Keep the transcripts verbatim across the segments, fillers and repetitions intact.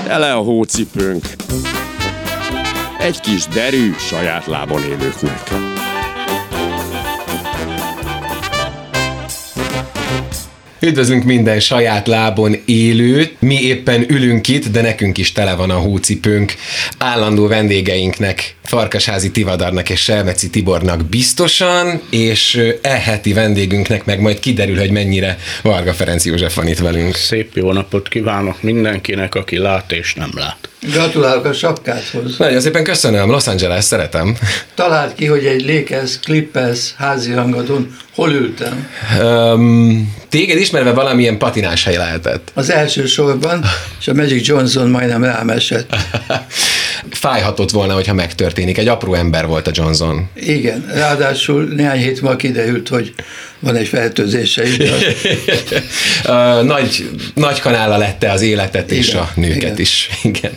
Ele a hócipőnk. Egy kis derű saját lábon élőknek. Üdvözlünk minden saját lábon élőt. Mi éppen ülünk itt, de nekünk is tele van a hócipőnk. Állandó vendégeinknek, Farkasházi Tivadarnak és Selmeci Tibornak biztosan, és e heti vendégünknek meg majd kiderül, hogy mennyire Varga Ferenc József van itt velünk. Szép jó napot kívánok mindenkinek, aki lát és nem lát. Gratulálok a sapkádhoz. Nagyon szépen köszönöm, Los Angeles, szeretem. Találd ki, hogy egy Lakers, Clippers házi rangadón hol ültem? Um, téged ismerve valamilyen patinás hely lehetett. Az első sorban, és a Magic Johnson majdnem rám esett. Fájhatott volna, hogyha megtörténik. Egy apró ember volt a Johnson. Igen, ráadásul néhány hét múlva kiderült, hogy van egy fertőzése is. uh, nagy, nagy kanála lette az életet és igen, a nőket igen. is. Igen.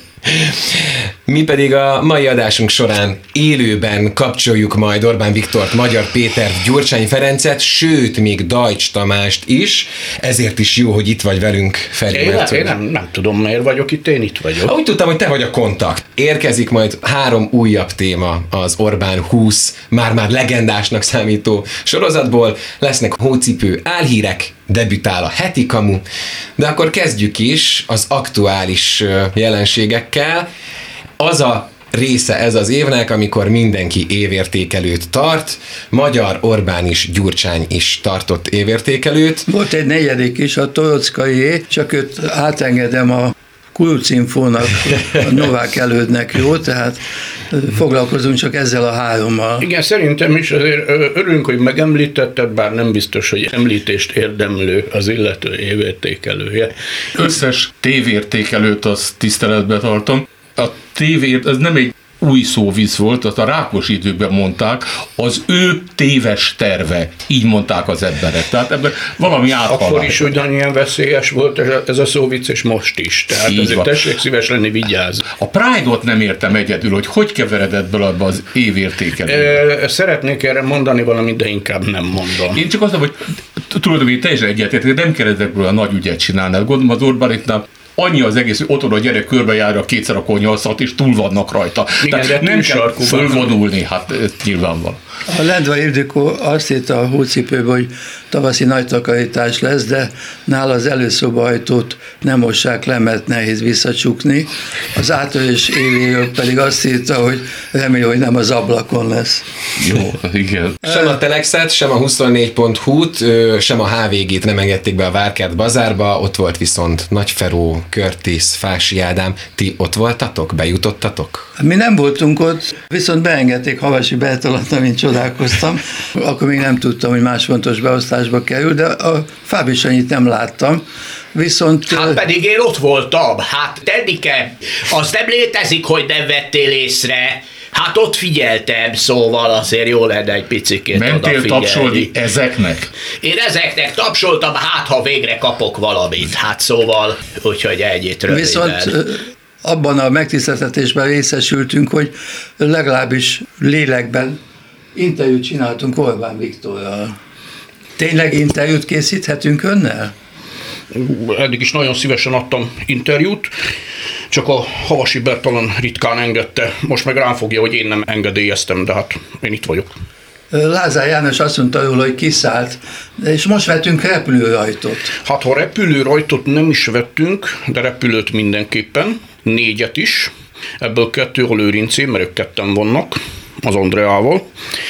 Mi pedig a mai adásunk során élőben kapcsoljuk majd Orbán Viktort, Magyar Pétert, Gyurcsány Ferencet, sőt, még Dajcs Tamást is. Ezért is jó, hogy itt vagy velünk, Feri. Én, nem, én nem, nem tudom, miért vagyok itt, én itt vagyok. Úgy tudtam, hogy te vagy a kontakt. Érkezik majd három újabb téma az Orbán húsz, már-már legendásnak számító sorozatból. Lesznek hócipő álhírek, debütál a heti kamu, de akkor kezdjük is az aktuális jelenségekkel. Az a része ez az évnek, amikor mindenki évértékelőt tart. Magyar Orbán is, Gyurcsány is tartott évértékelőt. Volt egy negyedik is, a Toroczkaié, csak őt átengedem a Kurucinfónak, a Novák Elődnek, jó? Tehát foglalkozunk csak ezzel a hárommal. Igen, szerintem is azért örülünk, hogy megemlítetted, bár nem biztos, hogy említést érdemlő az illető évértékelője. Összes tévértékelőt azt tiszteletbe tartom. A tévé, ez nem egy új szóvisz volt, azt a Rákosi időben mondták, az ő téves terve. Így mondták az emberek. Tehát ebben valami áthalás. Akkor is ugyanilyen veszélyes volt ez a szóvic, és most is. Tehát így azért van. Tessék szíves lenni, vigyázz. A Pride-ot nem értem egyedül, hogy hogy keveredett bele abba az évértékelőbe. Szeretnék erre mondani valamit, de inkább nem mondom. Én csak azt mondom, hogy tulajdonképpen teljesen egyetértek, nem kell ezekből a nagy ügyet csinálni. Gondolom az Orbánitnál annyi az egész, hogy otthon a gyerek körbejárja kétszer a konyolszat, és túl vannak rajta. Igen, tehát nem kell fölvonulni, hát nyilvánvalóan. A Lendvai Ildikó azt írta a hócipőbe, hogy tavaszi nagy takarítás lesz, de nála az előszoba ajtót nem mossák le, mert nehéz visszacsukni. Az átöres évéről pedig azt írta, hogy remél, hogy nem az ablakon lesz. Jó, igen. Sem a Telexet, sem a huszonnégy pont hú-t, sem a há vé gét nem engedték be a Várkert bazárba, ott volt viszont Nagyferó, Curtis, Fási Ádám. Ti ott voltatok? Bejutottatok? Mi nem voltunk ott, viszont beengedték Havasi Bertalant, amint csodálkoztam. Akkor még nem tudtam, hogy más fontos beosztásba kerül, de a Fábri Sanyit nem láttam. Viszont... Hát pedig én ott voltam. Hát Tedike, az nem létezik, hogy nem vettél észre. Hát ott figyeltem, szóval azért jó lenne egy picikét odafigyelni. Mentél tapsolni ezeknek? Én ezeknek tapsoltam, hát ha végre kapok valamit. Hát szóval, úgyhogy ennyit röviden. Viszont abban a megtiszteltetésben részesültünk, hogy legalábbis lélekben interjút csináltunk Orbán Viktorral. Tényleg interjút készíthetünk önnel? Eddig is nagyon szívesen adtam interjút, csak a Havasi Bertalan ritkán engedte. Most meg rám fogja, hogy én nem engedélyeztem, de hát én itt vagyok. Lázár János azt mondta róla, hogy kiszállt, és most vettünk repülőrajtot. Hát ha repülőrajtot nem is vettünk, de repülőt mindenképpen, négyet is, ebből kettő a Lőrincén, mert ők ketten vannak, az Andreával,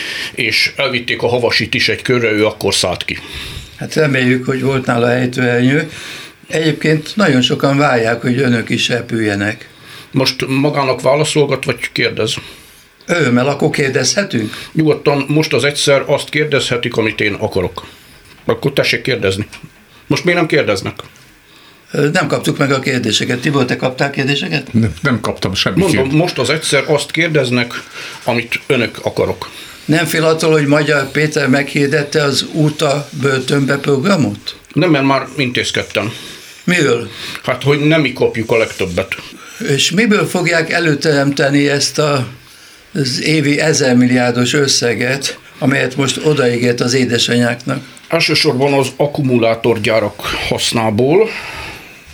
és elvitték a Havasit is egy körre, ő akkor szállt ki. Hát reméljük, hogy volt nála ejtőernyő. Egyébként nagyon sokan várják, hogy önök is repüljenek. Most magának válaszolgat, vagy kérdez? Örömmel, akkor kérdezhetünk? Nyugodtan most az egyszer azt kérdezhetik, amit én akarok. Akkor tessék kérdezni. Most miért nem kérdeznek? Nem kaptuk meg a kérdéseket. Tibor, te kaptál kérdéseket? Nem, nem kaptam semmi Mondom, kérdést. most az egyszer azt kérdeznek, amit önök akarok. Nem fél attól, hogy Magyar Péter meghirdette az út a börtönbe programot? Nem, mert már intézkedtem. Miről? Hát, hogy nem mi kapjuk a legtöbbet. És miből fogják előteremteni ezt a, az évi ezermilliárdos összeget, amelyet most odaígért az édesanyáknak? Elsősorban az akkumulátorgyárak hasznából,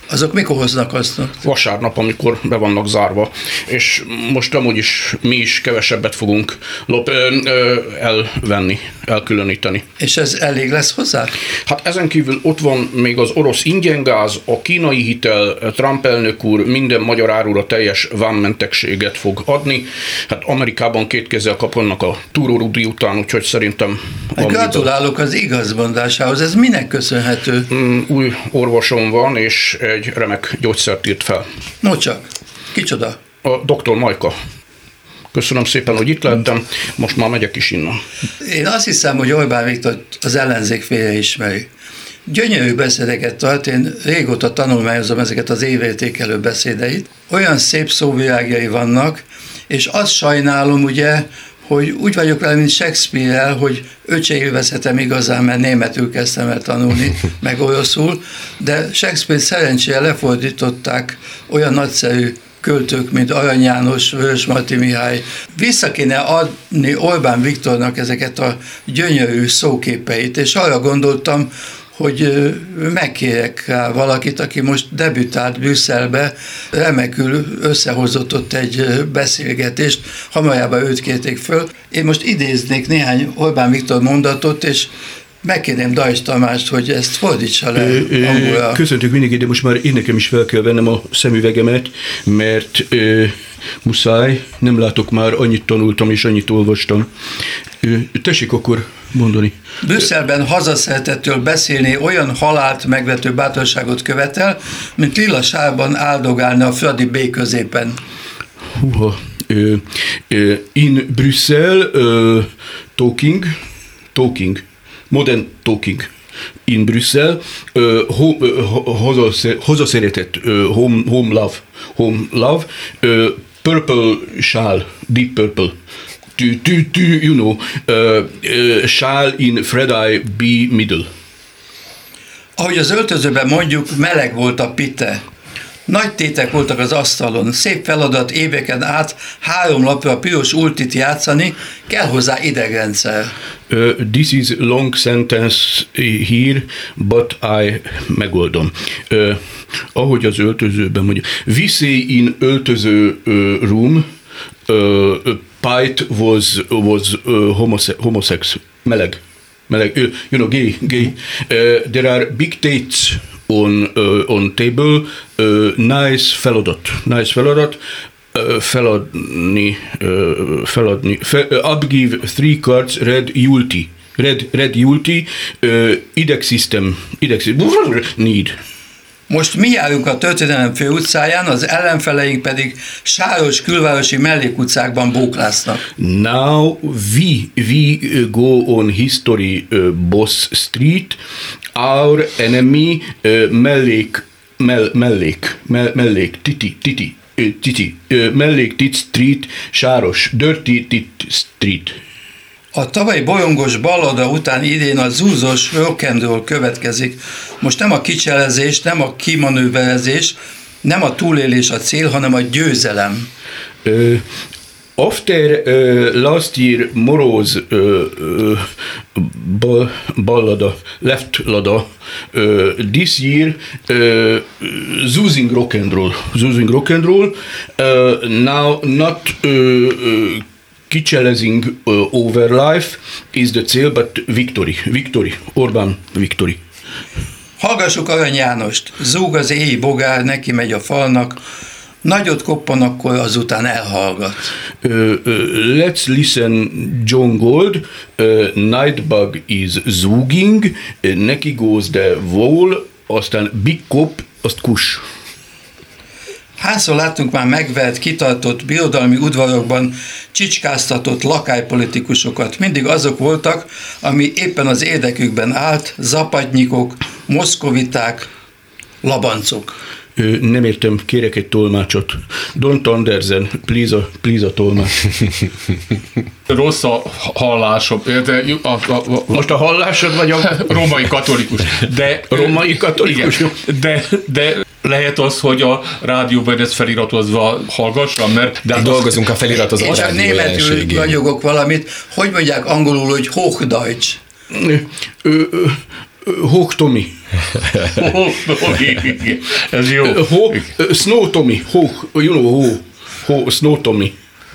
Azok mikor hoznak hasznot? Vasárnap, amikor be vannak zárva, és most amúgy is mi is kevesebbet fogunk lop, ö, ö, elvenni, elkülöníteni. És ez elég lesz hozzá? Hát ezen kívül ott van még az orosz ingyengáz, a kínai hitel, Trump elnök úr minden magyar árura teljes vámmentegséget fog adni. Hát Amerikában két kézzel kapnak a túrórudi után, úgyhogy szerintem... Gratulálok az igazmondásához, ez minek köszönhető? Új orvosom van, és egy remek gyógyszert írt fel. No csak, kicsoda? A doktor Majka. Köszönöm szépen, hogy itt lehettem, most már megyek is innen. Én azt hiszem, hogy Orbán Viktor az ellenzék félre ismeri. Gyönyörű beszédeket tart, én régóta tanulmányozom ezeket az évértékelő beszédeit. Olyan szép szóvilágjai vannak, és azt sajnálom ugye, hogy úgy vagyok vele, mint Shakespeare-rel, hogy öt élvezhetem igazán, mert németül kezdtem el tanulni, meg oroszul, de Shakespeare szerencsére lefordították olyan nagyszerű költők, mint Arany János, Vörösmarty Mihály. Vissza kéne adni Orbán Viktornak ezeket a gyönyörű szóképeit, és arra gondoltam, hogy megkérek rá valakit, aki most debütált Brüsszelbe, remekül összehozott ott egy beszélgetést, hamarjában őt kérték föl. Én most idéznék néhány Orbán Viktor mondatot, és megkérném Dajcs Tamást, hogy ezt fordítsa le angolra. Köszöntök mindenkit, de most már én nekem is fel kell vennem a szemüvegemet, mert ö, muszáj, nem látok már, annyit tanultam és annyit olvastam. Ö, tessék akkor mondani. Brüsszelben hazaszeretettől beszélni olyan halált megvető bátorságot követel, mint lila sárban áldogálni a Fradi B középen. Húha. Ö, ö, in Brüsszel ö, talking, talking, modern talking. In Brüsszel, uh, home, hazaszeretett uh, home, home love, home love, uh, purple shall, deep purple, to, to, to, you know, uh, uh, shall in Fredai be middle. Ahogy az öltözőben mondjuk, meleg volt a pite. Nagy tétek voltak az asztalon, szép feladat éveken át három lapra piros ultit játszani, kell hozzá idegrendszer. Uh, this is long sentence here, but I megoldom. Uh, ahogy az öltözőben mondja. We say in öltöző uh, room, uh, Pite was, was uh, homose- homosex, meleg. meleg. Uh, you know, gay, gay. Uh, there are big dates on uh, on table, uh, nice feladat, nice feladat, uh, feladni, uh, feladni, fe, uh, upgive three cards, red Yulti, red, red Yulti, uh, ideg system, ideg system, need. Most mi járunk a történelem fő utcáján, az ellenfeleink pedig sáros külvárosi mellékutcákban bóklásznak. Now we, we go on history uh, Boss Street, our enemy uh, mellék, mell, mellék, mell, mellék, titi, titi, uh, titi, uh, mellék, tit street, sáros, dirty tit street. A tavalyi bolyongos ballada után idén a zúzós rock'n'roll következik. Most nem a kicselezés, nem a kimanőverezés, nem a túlélés a cél, hanem a győzelem. Uh, after uh, last year Moroz uh, uh, ball, ballada, left lada, uh, this year uh, zoozing rock'n'roll, zoozing rock'n'roll, uh, now not uh, uh, Kicselezing uh, over life is the cél, but victory, victory, Orbán victory. Hallgassuk Arany Jánost, zúg az éj bogár, neki megy a falnak, nagyot koppan, akkor azután elhallgat. Uh, uh, let's listen John Gold, uh, Nightbug is zooging, uh, neki goes the wall, aztán Big Cop, azt kus. Hányszor láttunk már megvert, kitartott, birodalmi udvarokban csicskáztatott lakálypolitikusokat. Mindig azok voltak, ami éppen az érdekükben állt, zapadnyikok, moszkoviták, labancok. Ö, nem értem, kérek egy tolmácsot. Don't Andersen, please a, please a tolmács. Rossz a hallásom. De a, a, a, Most a hallásod vagy a... Római katolikus. De, Római katolikus? Igen, de, de lehet az, hogy a rádióban ez feliratozva hallgassam, mert... De dolgozunk a feliratozott Én csak rádió németül jelenségén. ragyogok valamit. Hogy mondják angolul, hogy Hochdeutsch? Hochtomi. Ez jó. Ho, Snow Tommy, ho, you know, ho, ho, Snow Tommy.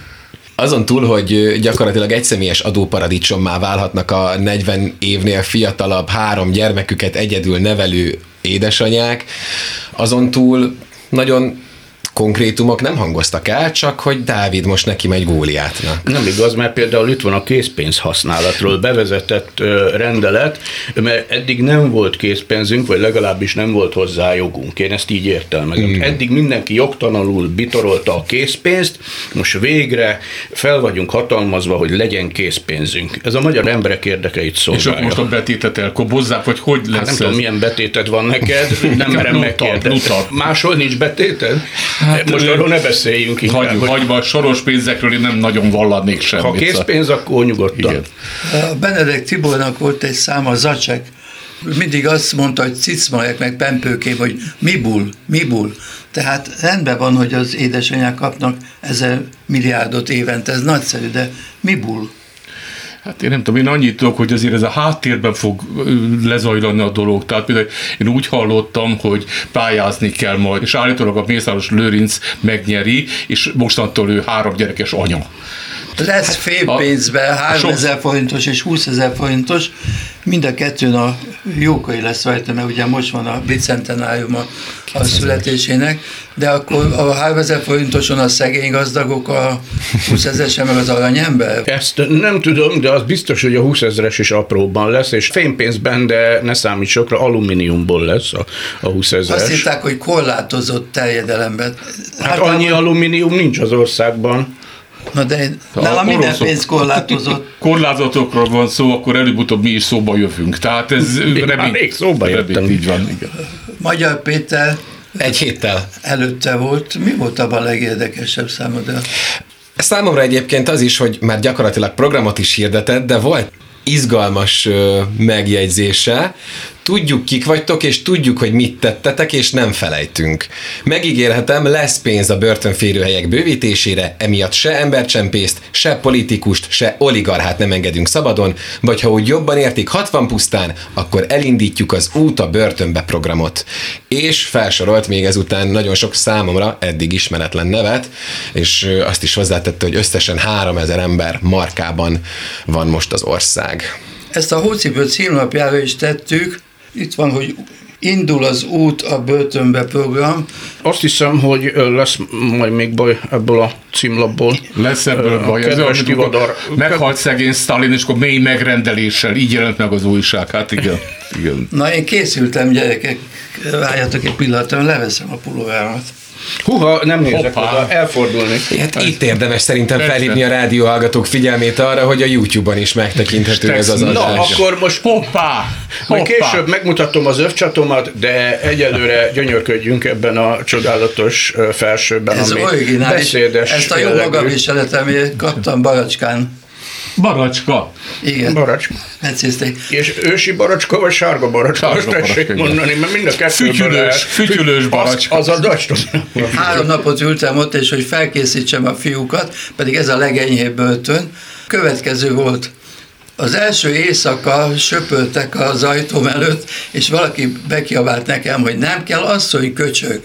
Azon túl, hogy gyakorlatilag egyszemélyes adóparadicsommá válhatnak a negyven évnél fiatalabb három gyermeküket egyedül nevelő édesanyák, azon túl nagyon konkrétumok nem hangoztak el, csak hogy Dávid most neki megy Góliátnak. Nem igaz, mert például itt van a készpénz használatról bevezetett rendelet, mert eddig nem volt készpénzünk, vagy legalábbis nem volt hozzá jogunk. Én ezt így értelmezem. Mm. Eddig mindenki jogtalanul bitorolta a készpénzt, most végre fel vagyunk hatalmazva, hogy legyen készpénzünk. Ez a magyar emberek érdekeit szolgálja. És akkor most a betétet elkobozzák, vagy hogy lesz? Hát nem ez? tudom, milyen betéted van neked, nem merem megkérdezni. Máshol nincs betéted? Hát, most arról ne beszéljünk inkább. Hagy, hagyva a soros pénzekről én nem nagyon vallanék semmit. Ha készpénz, akkor nyugodtan. Igen. A Benedek Tibornak volt egy száma, Zacek. Mindig azt mondta, hogy cicmajek meg pempőkém, hogy mibul, mibul. Tehát rendben van, hogy az édesanyák kapnak ezer milliárdot évente, ez nagyszerű, de mibul? Hát én nem tudom, én annyit tudok, hogy azért ez a háttérben fog lezajlani a dolog. Tehát például én úgy hallottam, hogy pályázni kell majd, és állítólag a Mészáros Lőrinc megnyeri, és mostantól ő három gyerekes anya. Lesz félpénzben háromezer forintos és húszezer forintos, mind a kettőn a jókai lesz rajta, mert ugye most van a bicentenárium a, a születésének, de akkor a háromezer forintoson a szegény gazdagok, a húszezeresen meg az aranyember. Ezt nem tudom, de az biztos, hogy a húszezeres is apróbban lesz, és fénypénzben, de ne számít sokra, alumíniumból lesz a, a húszezeres. Azt hitták, hogy korlátozott terjedelemben. Hát annyi alumínium nincs az országban. Na de nálam minden pénz korlátozott. Korlátozatokról van szó, akkor előbb-utóbb mi is szóba jövünk. Tehát ez remény... Rég szóba jöttem. Így van, igen. Magyar Péter Egy héttel. előtte volt. Mi volt abban a legérdekesebb számodra? Számomra egyébként az is, hogy már gyakorlatilag programot is hirdetett, de volt izgalmas ö, megjegyzése. Tudjuk, kik vagytok, és tudjuk, hogy mit tettetek, és nem felejtünk. Megígérhetem, lesz pénz a börtönférőhelyek bővítésére, emiatt se embercsempészt, se politikust, se oligarchát nem engedünk szabadon, vagy ha úgy jobban értik hatvan pusztán, akkor elindítjuk az Út a börtönbe programot. És felsorolt még ezután nagyon sok számomra eddig ismeretlen nevet, és azt is hozzátette, hogy összesen háromezer ember markában van most az ország. Ezt a Hócipő címlapjára is tettük. Itt van, hogy indul az Út a börtönbe program. Azt hiszem, hogy lesz majd még baj ebből a címlapból. Lesz ebből A baj. kedves Ez Tivadar. Meghalt szegény Sztálin, és akkor mély megrendeléssel. Így jelent meg az újság. Hát igen. igen. Na, én készültem, gyerekek. Várjatok egy pillanatra, leveszem a pulórámat. Húha, nem nézek Hoppá. oda, elfordulni. Hát itt érdemes szerintem Persze. felhívni a rádióhallgatók figyelmét arra, hogy a YouTube-on is megtekinthető ez az Na, adás. akkor most Hoppá! majd Hoppá! később megmutatom az övcsatomat, de egyelőre gyönyörködjünk ebben a csodálatos ö, felsőben, Ez ami originális. beszédes Ezt a jó jellegű. magaviseletemért kaptam Baracskán. Baracska. Igen. Baracska. Megcézték. És ősi baracska, vagy sárga baracska? Sárga Azt tessék baracska, igen. mondani, mert mind a kettőből Fütyülős, lehet. fütyülős baracska. Az, az a dacska. Három napot ültem ott, és hogy felkészítsem a fiúkat, pedig ez a legenyhébb börtön. Következő volt. Az első éjszaka söpöltek az ajtóm előtt, és valaki bekiabált nekem, hogy nem kell asszony, köcsög.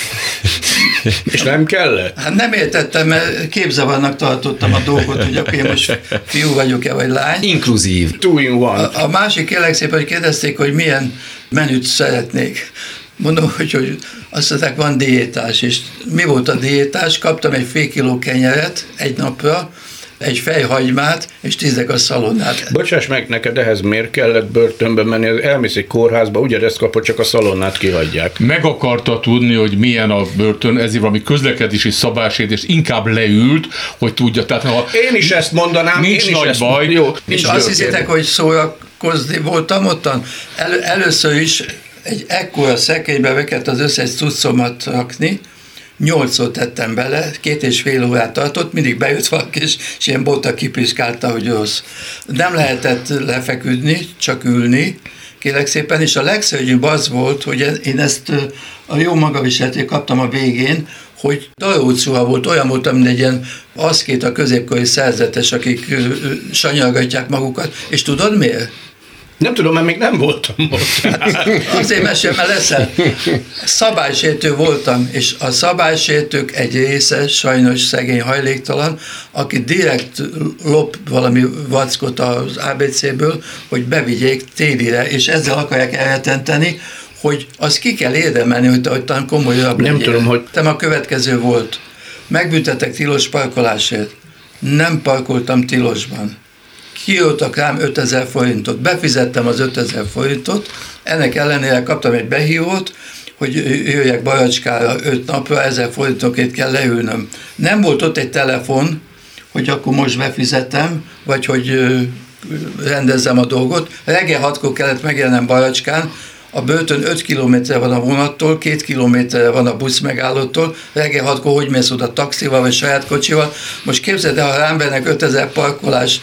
És nem kellett? Hát nem értettem, mert képzavarnak tartottam a dolgot, hogy akkor én most fiú vagyok-e, vagy lány. Inkluzív. Two in one. A, a másik kérlek szépen, hogy kérdezték, hogy milyen menüt szeretnék. Mondom, hogy, hogy azt mondták, van diétás, és mi volt a diétás? Kaptam egy fél kiló kenyeret egy napra, egy fejhagymát, és tízek a szalonnát. Bocsáss meg, neked ehhez miért kellett börtönbe menni? Elmész egy kórházba, ugyanezt kapod, csak a szalonnát kihagyják. Meg akarta tudni, hogy milyen a börtön, ezért valami közlekedési szabálysértés, inkább leült, hogy tudja. Tehát, ha Én is ezt mondanám. Nincs én is nagy ezt baj. Jó, És nincs azt jó hiszitek, kérdés. hogy szórakozni voltam ottan? El, először is egy ekkora szekrénybe be kellett az összes cuccomat rakni, nyolcszor tettem bele, két és fél órát tartott, mindig bejött valaki, és, és ilyen bota kipiszkálta, hogy rossz. Nem lehetett lefeküdni, csak ülni, kérlek szépen, és a legszörnyűbb az volt, hogy én ezt a jó magaviseletét kaptam a végén, hogy darócúha volt, olyan voltam, mint egy ilyen aszkét a középkori szerzetes, akik sanyargatják magukat, és tudod miért? Nem tudom, mert még nem voltam ott. Azért mesélj, mert leszel. Szabálysértő voltam, és a szabálysértők egy része sajnos szegény hajléktalan, aki direkt lop valami vackot az á bé céből, hogy bevigyék télire, és ezzel akarják elretenteni, hogy azt ki kell érdemelni, hogy, hogy talán komolyabb Nem legyen. tudom, hogy... Nem, a következő volt. Megbüntettek tilos parkolásért. Nem parkoltam tilosban. Kiírtak rám ötezer forintot. Befizettem az ötezer forintot, ennek ellenére kaptam egy behívót, hogy jöjjek Baracskára öt napra, ezer forintokért kell leülnöm. Nem volt ott egy telefon, hogy akkor most befizetem, vagy hogy rendezzem a dolgot. Reggel hatkor kellett megjelennem Baracskán, a börtön öt kilométerre van a vonattól, két kilométerre van a busz megállótól, reggel hatkor hogy mész oda taxival vagy saját kocsival. Most képzeld el, ha rám vennek ötezer parkolási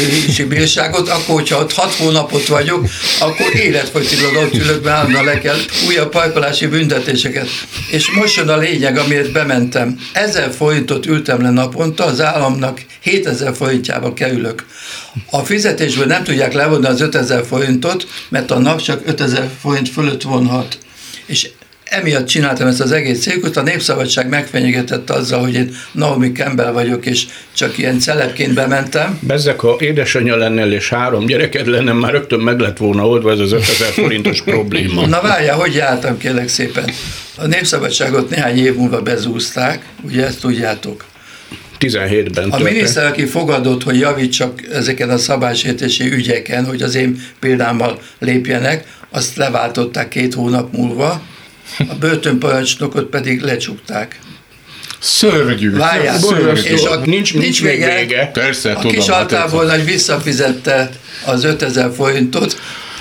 bírságot, akkor, hogyha ott hat hónapot vagyok, akkor életfogytiglóan ott ülök, mert állandóan le kell újabb parkolási büntetéseket. És most jön a lényeg, amiért bementem. Ezer forintot ültem le naponta, az államnak hétezer forintjába kerülök. A fizetésből nem tudják levonni az ötezer forintot, mert a nap csak ötezer forint fölött vonhat. És emiatt csináltam ezt az egész cirkuszt, a Népszabadság megfenyegetett azzal, hogy én Naomi Campbell vagyok, és csak ilyen celebként bementem. Bezzek, ha édesanyja lennél és három gyereked lenne, már rögtön meg lett volna oldva ez az ötezer forintos probléma. Na várjál, hogy jártam, kérlek szépen. A Népszabadságot néhány év múlva bezúzták, ugye ezt tudjátok. tizenhétben A miniszter, aki fogadott, hogy javítsak ezeken a szabálysértési ügyeken, hogy az én példámmal lépjenek, azt leváltották két hónap múlva, a börtönparancsnokot pedig lecsukták. Szörnyű. Várjál, szörnyű. és a, nincs, nincs még vége. vége. Persze, a tudom. kis altából nagy visszafizette az ötezer forintot,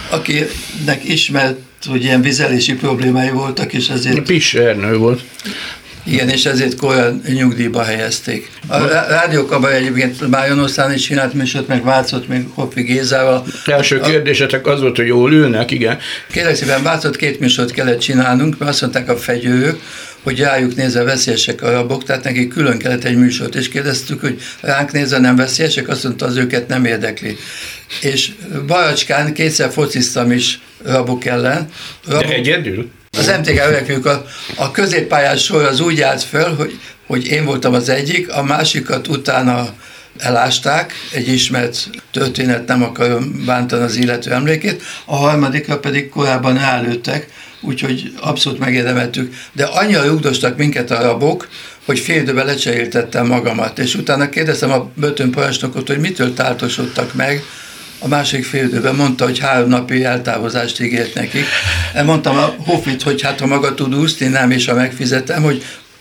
akinek ismert, hogy ilyen vizelési problémái voltak, és ezért... Piss Ernő volt. Igen, és ezért korán nyugdíjba helyezték. A rádiókabaré egyébként Májon Osztán is csinált műsort, meg Vácott, meg Hoffi Gézával. Első kérdésetek az volt, hogy jól ülnek, igen. Kérlek szépen, Vácott két műsort kellett csinálnunk, mert azt mondták a fegyőrök, hogy rájuk nézve veszélyesek a rabok, tehát neki külön kellett egy műsort, és kérdeztük, hogy ránk nézve nem veszélyesek, azt mondta, az őket nem érdekli. És Baracskán kétszer fociztam is rabok ellen. Rabok, De egyedül? Az em té ká Öregfiúk, a, a középpályás sor az úgy állt föl, hogy, hogy én voltam az egyik, a másikat utána elásták, egy ismert történet, nem akarom bántani az illető emlékét, a harmadikra pedig korábban rálőttek, úgyhogy abszolút megérdemeltük. De annyira rugdostak minket a rabok, hogy fél időben lecseréltettem magamat, és utána kérdeztem a börtönparancsnokot, hogy mitől táltosodtak meg. A másik fél időben mondta, hogy három napi eltávozást ígért nekik. Mondtam a Hoffit, hogy hát ha maga tud úszni, nem, és ha megfizetem, hogy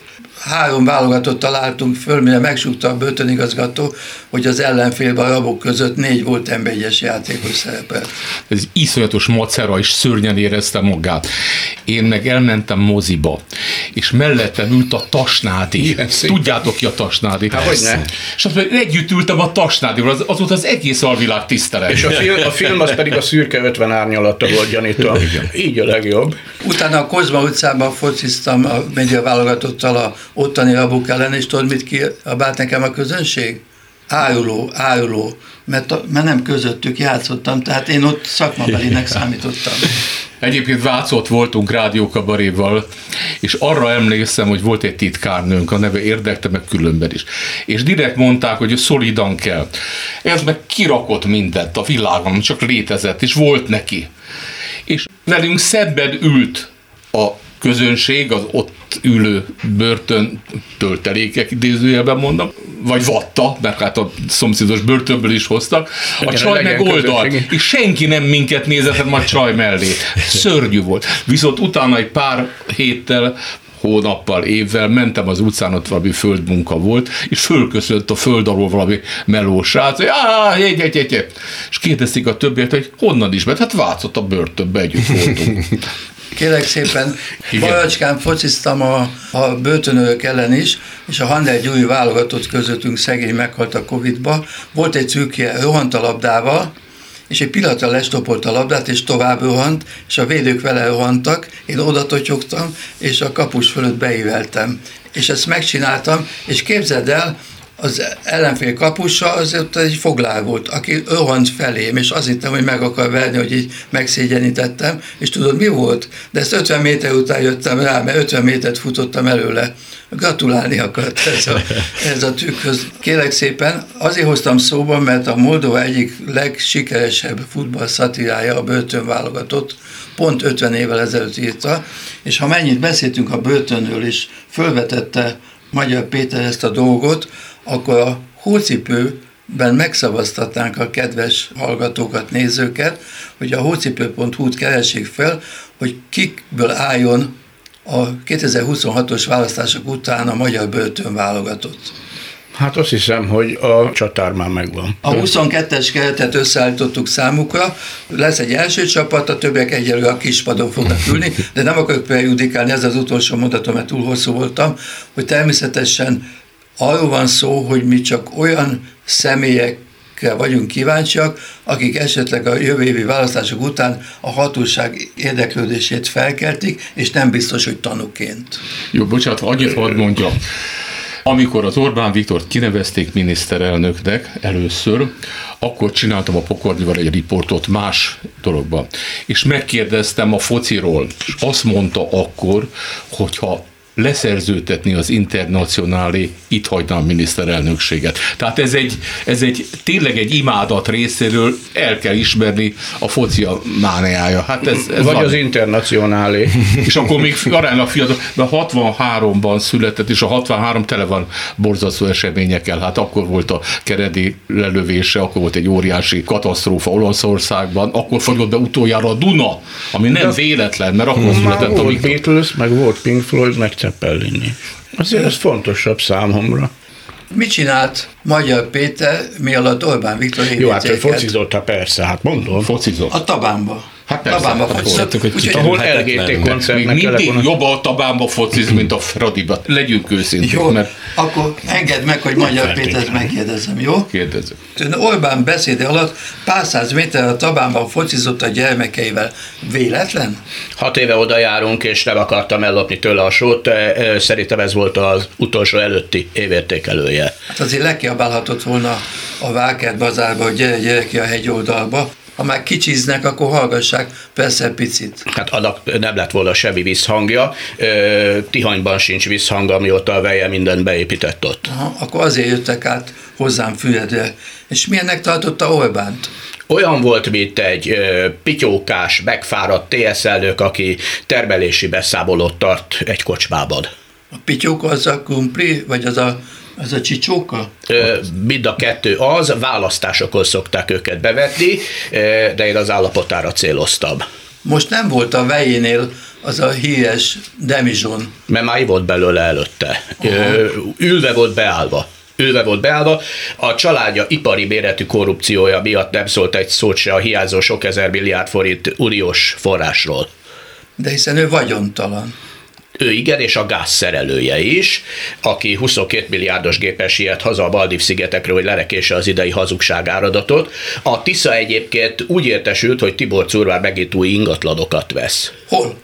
három válogatott találtunk föl, mire megsúgta a börtönigazgató, hogy az ellenfélben a rabok között négy volt em bé egyes játékos szerepelt. Ez iszonyatos macera, és szörnyen érezte magát. Én meg elmentem moziba, és mellettem ült a Tasnádi. Igen, Tudjátok ki a Tasnádi? Há, hogyne. És azt mondja, együtt ültem a Tasnádival, az, az volt az egész alvilág tisztelet. És a film, a film az pedig a Szürke ötven árnyalata volt, gyanítom. Így a legjobb. Utána a Kozma utcában fociztam a média válogatottal a ottani rabok ellen, és tudod, mit kiabált nekem a közönség? Áruló, áruló, mert, a, mert nem közöttük játszottam, tehát én ott szakmabelinek számítottam. Egyébként Vácott voltunk rádiókabaréval, és arra emlékszem, hogy volt egy titkárnőnk, a neve érdekte meg különben is. És direkt mondták, hogy szolidan kell. Ez meg kirakott mindent a világon, csak létezett, és volt neki. És velünk szebben ült a közönség, az ott ülő börtön töltelékek, idézőjelben mondom, vagy vatta, mert hát a szomszédos börtönből is hoztak, a csaj meg oldalt, és senki nem minket nézett, hát majd csaj mellé. Szörnyű volt. Viszont utána egy pár héttel, hónappal, évvel mentem az utcán, ott valami földmunka volt, és fölköszönt a föld alól valami melós srác, hogy áh, egy, egy, egy, és kérdezték a többiek, hogy honnan ismert, hát Vácott a börtönbe együtt voltunk. Kérlek szépen, Baracskán fociztam a, a börtönőrök ellen is, és a Handel Gyuri válogatott közöttünk szegény meghalt a Covidba. Volt egy cükje, rohant a labdával, és egy pillanatra lestopolt a labdát, és tovább rohant, és a védők vele rohantak, én oda totyogtam, és a kapus fölött beíveltem. És ezt megcsináltam, és képzeld el, az ellenfél kapusa az ott egy foglár volt, aki rohant felém, és azt hittem, hogy meg akar verni, hogy így megszégyenítettem, és tudod, mi volt? De ezt ötven méter után jöttem rá, mert ötven métert futottam előle. Gratulálni akart ez a, ez a tükkhöz. Kérlek szépen, azért hoztam szóba, mert a Moldova egyik legsikeresebb futball szatirája, a Börtönválogatott, pont ötven évvel ezelőtt írta, és ha mennyit beszéltünk a börtönről is, fölvetette Magyar Péter ezt a dolgot, akkor a hócipőben megszavaztatnánk a kedves hallgatókat, nézőket, hogy a hócipő pont hu-t keressék fel, hogy kikből álljon a kétezer-huszonhatos választások után a magyar börtönválogatott. Hát azt hiszem, hogy a csatár már megvan. A huszonkettes keretet összeállítottuk számukra, lesz egy első csapat, a többiek egyelőre a kispadon fognak ülni, de nem akarok prejudikálni, ez az utolsó mondatom, mert túl hosszú voltam, hogy természetesen arról van szó, hogy mi csak olyan személyekre vagyunk kíváncsiak, akik esetleg a jövő évi választások után a hatóság érdeklődését felkeltik, és nem biztos, hogy tanúként. Jó, bocsánat, annyit hadd mondjam. Amikor az Orbán Viktort kinevezték miniszterelnöknek először, akkor csináltam a Pokornival egy riportot más dologban. És megkérdeztem a fociról, és azt mondta akkor, hogyha leszerződtetni az Internacionálé, itt hagynám a miniszterelnökséget. Tehát ez egy, ez egy tényleg egy imádat részéről, el kell ismerni a focia mániája. Hát ez, ez Vagy van. az Internacionálé. És akkor még aránylag fiatal, mert hatvanháromban született, és a hatvanhárom tele van borzasztó eseményekkel. Hát akkor volt a Keredi lelövése, akkor volt egy óriási katasztrófa Olaszországban, akkor fogyott be utoljára a Duna, ami nem de véletlen, mert akkor született a volt Beatles, meg volt Pink Floyd, meg Zeppelin. Azért ez fontosabb számomra. Mit csinált Magyar Péter, mi alatt Orbán Viktor Jó, hát ő focizott, hát persze, hát mondom. Focizott. A Tabánba. Hát persze, Tabánba hát focizott. úgy, ahol el gé té koncertnek még mindig volna. jobb a Tabánba focizni, mint a Fradiba. Legyünk őszinték. Jó, mert... akkor engedd meg, hogy Magyar Pétert megkérdezem, jó? Kérdezzük. Orbán beszéde alatt pár száz méter a Tabánban focizott a gyermekeivel. Véletlen? Hat éve oda járunk, és nem akartam ellopni tőle a sót. Szerintem ez volt az utolsó előtti évértékelője. Hát azért lekiabálhatott volna a Várkert bazárba, hogy gyere, gyere ki a hegyoldalba. Ha már kicsiznek, akkor hallgassák, persze picit. Hát annak nem lett volna semmi visszhangja. Tihanyban sincs visszhang, amióta a veje mindent beépített ott. Aha, akkor azért jöttek át hozzám Füredre. És milyennek tartotta Orbánt? Olyan volt, mint egy ö, pityókás, megfáradt té es elnök, aki termelési beszámolót tart egy kocsmában. A pityóka az a krumpli, vagy az a, az a csicsóka? Ö, mind a kettő az, választásokon szokták őket bevetni, ö, de én az állapotára céloztam. Most nem volt a vejénél az a híres demizson. Mert már volt belőle előtte. Ö, ülve volt beállva. Ülve volt beállva, a családja ipari méretű korrupciója miatt nem szólt egy szót se a hiányzó sok ezer milliárd forint uniós forrásról. De hiszen ő vagyontalan. Ő igen, és a gázszerelője is, aki huszonkét milliárdos gépen siet haza a Maldív-szigetekről, hogy lerekése az idei hazugság áradatot. A Tisza egyébként úgy értesült, hogy Tibor Czurvár megint új ingatlanokat vesz. Hol?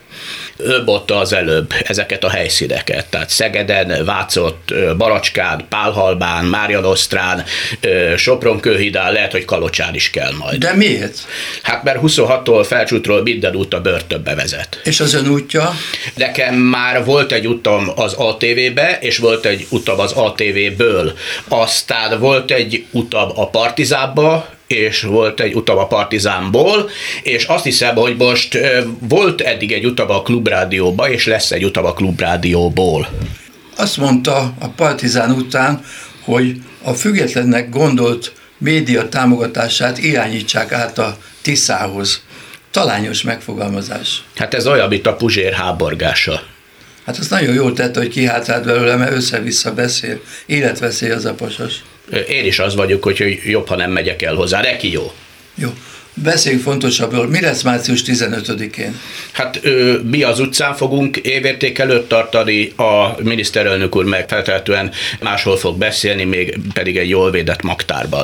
Ő botta az előbb ezeket a helyszíneket, tehát Szegeden, Vácott, Baracskán, Pálhalmán, Márianosztrán, Sopron-Kőhidán, lehet, hogy Kalocsán is kell majd. De miért? Hát mert huszonhattól Felcsútról minden út a börtönbe vezet. És az ön útja? Nekem már volt egy utam az á té vé-be, és volt egy utam az á té vé-ből. Aztán volt egy utam a Partizánba, és volt egy utam a Partizánból, és azt hiszem, hogy most volt eddig egy utam a Klubrádióba, és lesz egy utam a Klubrádióból. Azt mondta a Partizán után, hogy a függetlennek gondolt média támogatását irányítsák át a Tiszához. Talányos megfogalmazás. Hát ez olyan, mint a Puzsér háborgása. Hát azt nagyon jól tette, hogy kihátrált belőle, mert össze-vissza beszél. Életveszély az a pasas. Én is az vagyok, hogy jobb, ha nem megyek el hozzá. Neki jó. Jó. Beszéljünk fontosabbról. Mi lesz március tizenötödikén? Hát ö, mi az utcán fogunk évértékelőt tartani, a miniszterelnök úr meg feltehetően máshol fog beszélni, még pedig egy jól védett magtárban.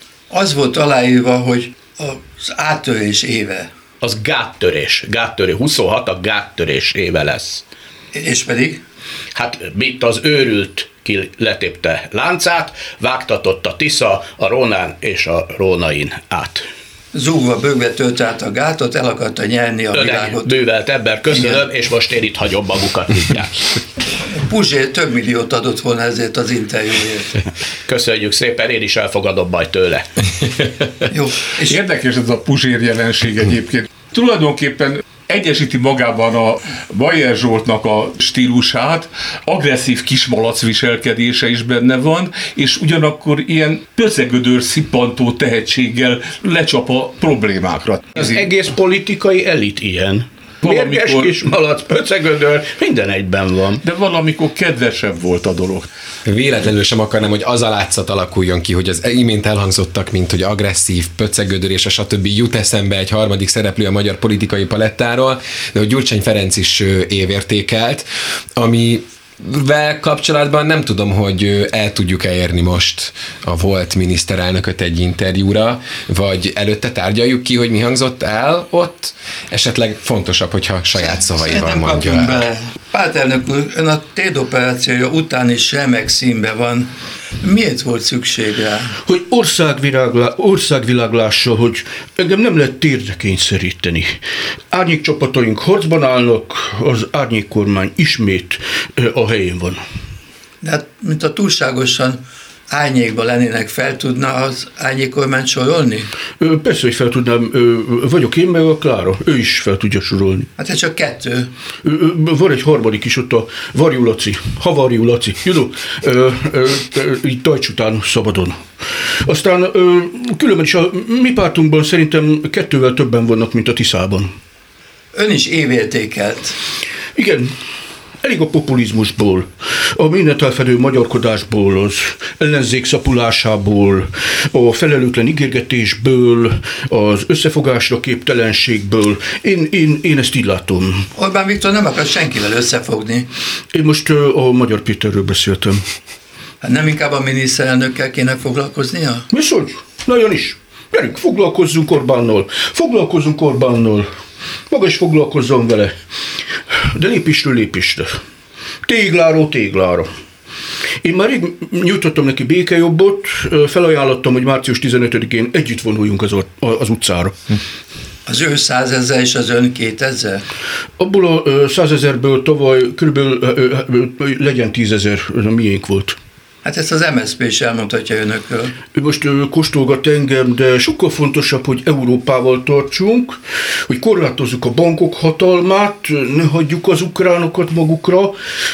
Az volt aláírva, hogy az áttörés éve. Az gáttörés. Gáttörés. huszonhat a gáttörés éve lesz. És pedig? Hát mint az őrült ki letépte láncát, vágtatott a Tisza a Rónán és a Rónain át. Zúgva, bőgve tölt át a gátot, el akarta nyerni a Ödeg, világot. bűvelt ember, köszönöm, igen. És most én itt hagyom magukat mindjárt. Puzsér több milliót adott volna ezért az interjúért. Köszönjük szépen, én is elfogadom majd tőle. Jó. És érdekes ez a Puzsér jelenség egyébként. Tulajdonképpen egyesíti magában a Bayer Zsoltnak a stílusát, agresszív kismalac viselkedése is benne van, és ugyanakkor ilyen pöcegödör szippantó tehetséggel lecsap a problémákra. Az egész politikai elit ilyen. Mérges kis malac, pöcegödör, minden egyben van. De valamikor kedvesebb volt a dolog. Véletlenül sem akarnám, hogy az a látszat alakuljon ki, hogy az imént elhangzottak, mint hogy agresszív, pöcegödör és a stb. Jut eszembe egy harmadik szereplő a magyar politikai palettáról, de hogy Gyurcsány Ferenc is évértékelt, ami vel kapcsolatban nem tudom, hogy el tudjuk-e érni most a volt miniszterelnököt egy interjúra, vagy előtte tárgyaljuk ki, hogy mi hangzott el ott, esetleg fontosabb, hogyha saját szavaival mondja el. Pártelnök úr, ön a tétoperációja után is remek színben van. Miért volt szükség rá? Hogy országvilág lássa, hogy engem nem lehet térdre kényszeríteni. Árnyékcsapataink harcban állnak, az árnyékkormány ismét a helyén van. De hát, mint a túlságosan árnyékban lennének, fel tudna az árnyékkormányt sorolni? Persze, hogy fel tudnám. Vagyok én, meg a Klára. Ő is fel tudja sorolni. Hát ez csak kettő. Van egy harmadik is ott, a Varjú Laci. Havarjú Laci. Judó, így Tajcs után szabadon. Aztán különben is a mi pártunkban szerintem kettővel többen vannak, mint a Tiszában. Ön is évértékelt. Igen. Elég a populizmusból, a mindent elfedő magyarkodásból, az ellenzék szapulásából, a felelőtlen ígérgetésből, az összefogásra képtelenségből. Én, én, én ezt így látom. Orbán Viktor nem akar senkivel összefogni. Én most a Magyar Péterről beszéltem. Hát nem inkább a miniszterelnökkel kéne foglalkoznia? Viszont, nagyon is. Gyerünk, foglalkozzunk Orbánnal. Foglalkozzunk Orbánnal. Maga is foglalkozzon vele. De lépésről lépésre. Tégláról téglára. Én már rég nyújtottam neki békejobbot, felajánlottam, hogy március tizenötödikén együtt vonuljunk az, az utcára. Az ő százezer és az ön kétezer? Abból a százezerből tavaly körülbelül legyen tízezer, a miénk volt. Hát ezt az em es zé pé is elmondhatja önökről. Ő most ő kóstolgat engem, de sokkal fontosabb, hogy Európával tartsunk, hogy korlátozzuk a bankok hatalmát, ne hagyjuk az ukránokat magukra.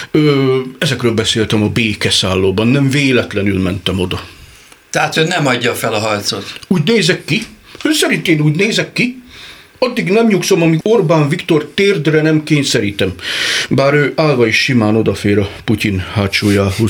Ezekről beszéltem a békeszállóban, nem véletlenül mentem oda. Tehát ön nem adja fel a harcot? Úgy nézek ki? Ön szerint én úgy nézek ki? Addig nem nyugszom, amíg Orbán Viktor térdre nem kényszerítem. Bár ő állva is simán odafér a Putyin hátsójához.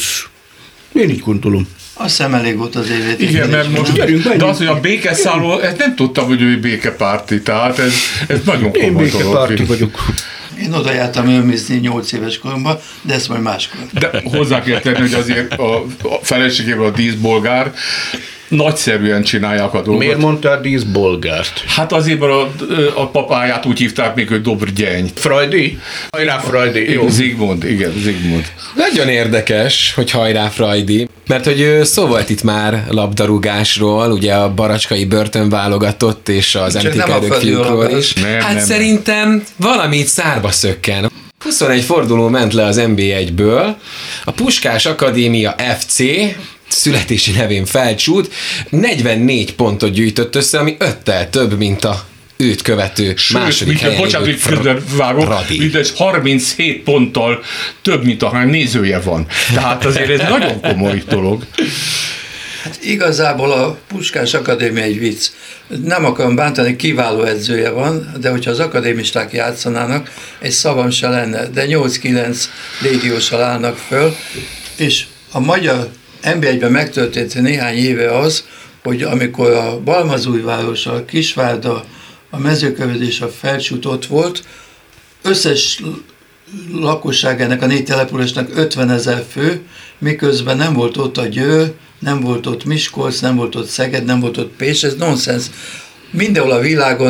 Én így gondolom. Azt hiszem elég volt az évét. Igen, mert most gyerünk, de az, hogy a békeszálló, ezt nem tudtam, hogy ő békepárti, tehát ez, ez nagyon komoly dolog. Én békepárti vagyok. Én oda jártam ölmizni nyolc éves koromban, de ezt majd máskor. De hozzá kell tenni, hogy azért a, a feleségével a díszbolgár nagyszerűen csinálják a dolgot. Miért mondtál díszbolgárt? Hát azért, mert a, a papáját úgy hívták még, hogy Dobrgyeny. Frajdi? Hajrá Frajdi. Jó, Zigmond, igen, Zigmond. Nagyon érdekes, hogy hajrá Frajdi, mert hogy szó volt itt már labdarúgásról, ugye a baracskai börtönválogatott és az em té ká fiúkról is. Nem, hát nem, szerintem valamit szárba szökken. huszonegy forduló ment le az en bé egyből, a Puskás Akadémia ef cé születési nevén Felcsút negyvennégy pontot gyűjtött össze, ami öttel több, mint a őt követő Sőt, második helyen. Bocsánat, hogy közbenvágok, mindegy harminchét ponttal több, mint ahány nézője van. Tehát azért ez nagyon komoly dolog. Hát igazából a Puskás Akadémia egy vicc. Nem akarom bántani, kiváló edzője van, de hogyha az akadémisták játszanának, egy szavam se lenne, de nyolc-kilenc légióssal állnak föl, és a magyar en bé egyben megtörtént néhány éve az, hogy amikor a Balmazújváros, a Kisvárda, a Mezőkövesd a Felcsút ott volt, összes lakosság ennek a négy településnek ötvenezer fő, miközben nem volt ott a Győr, nem volt ott Miskolc, nem volt ott Szeged, nem volt ott Pécs, ez nonsens. Mindenhol a világon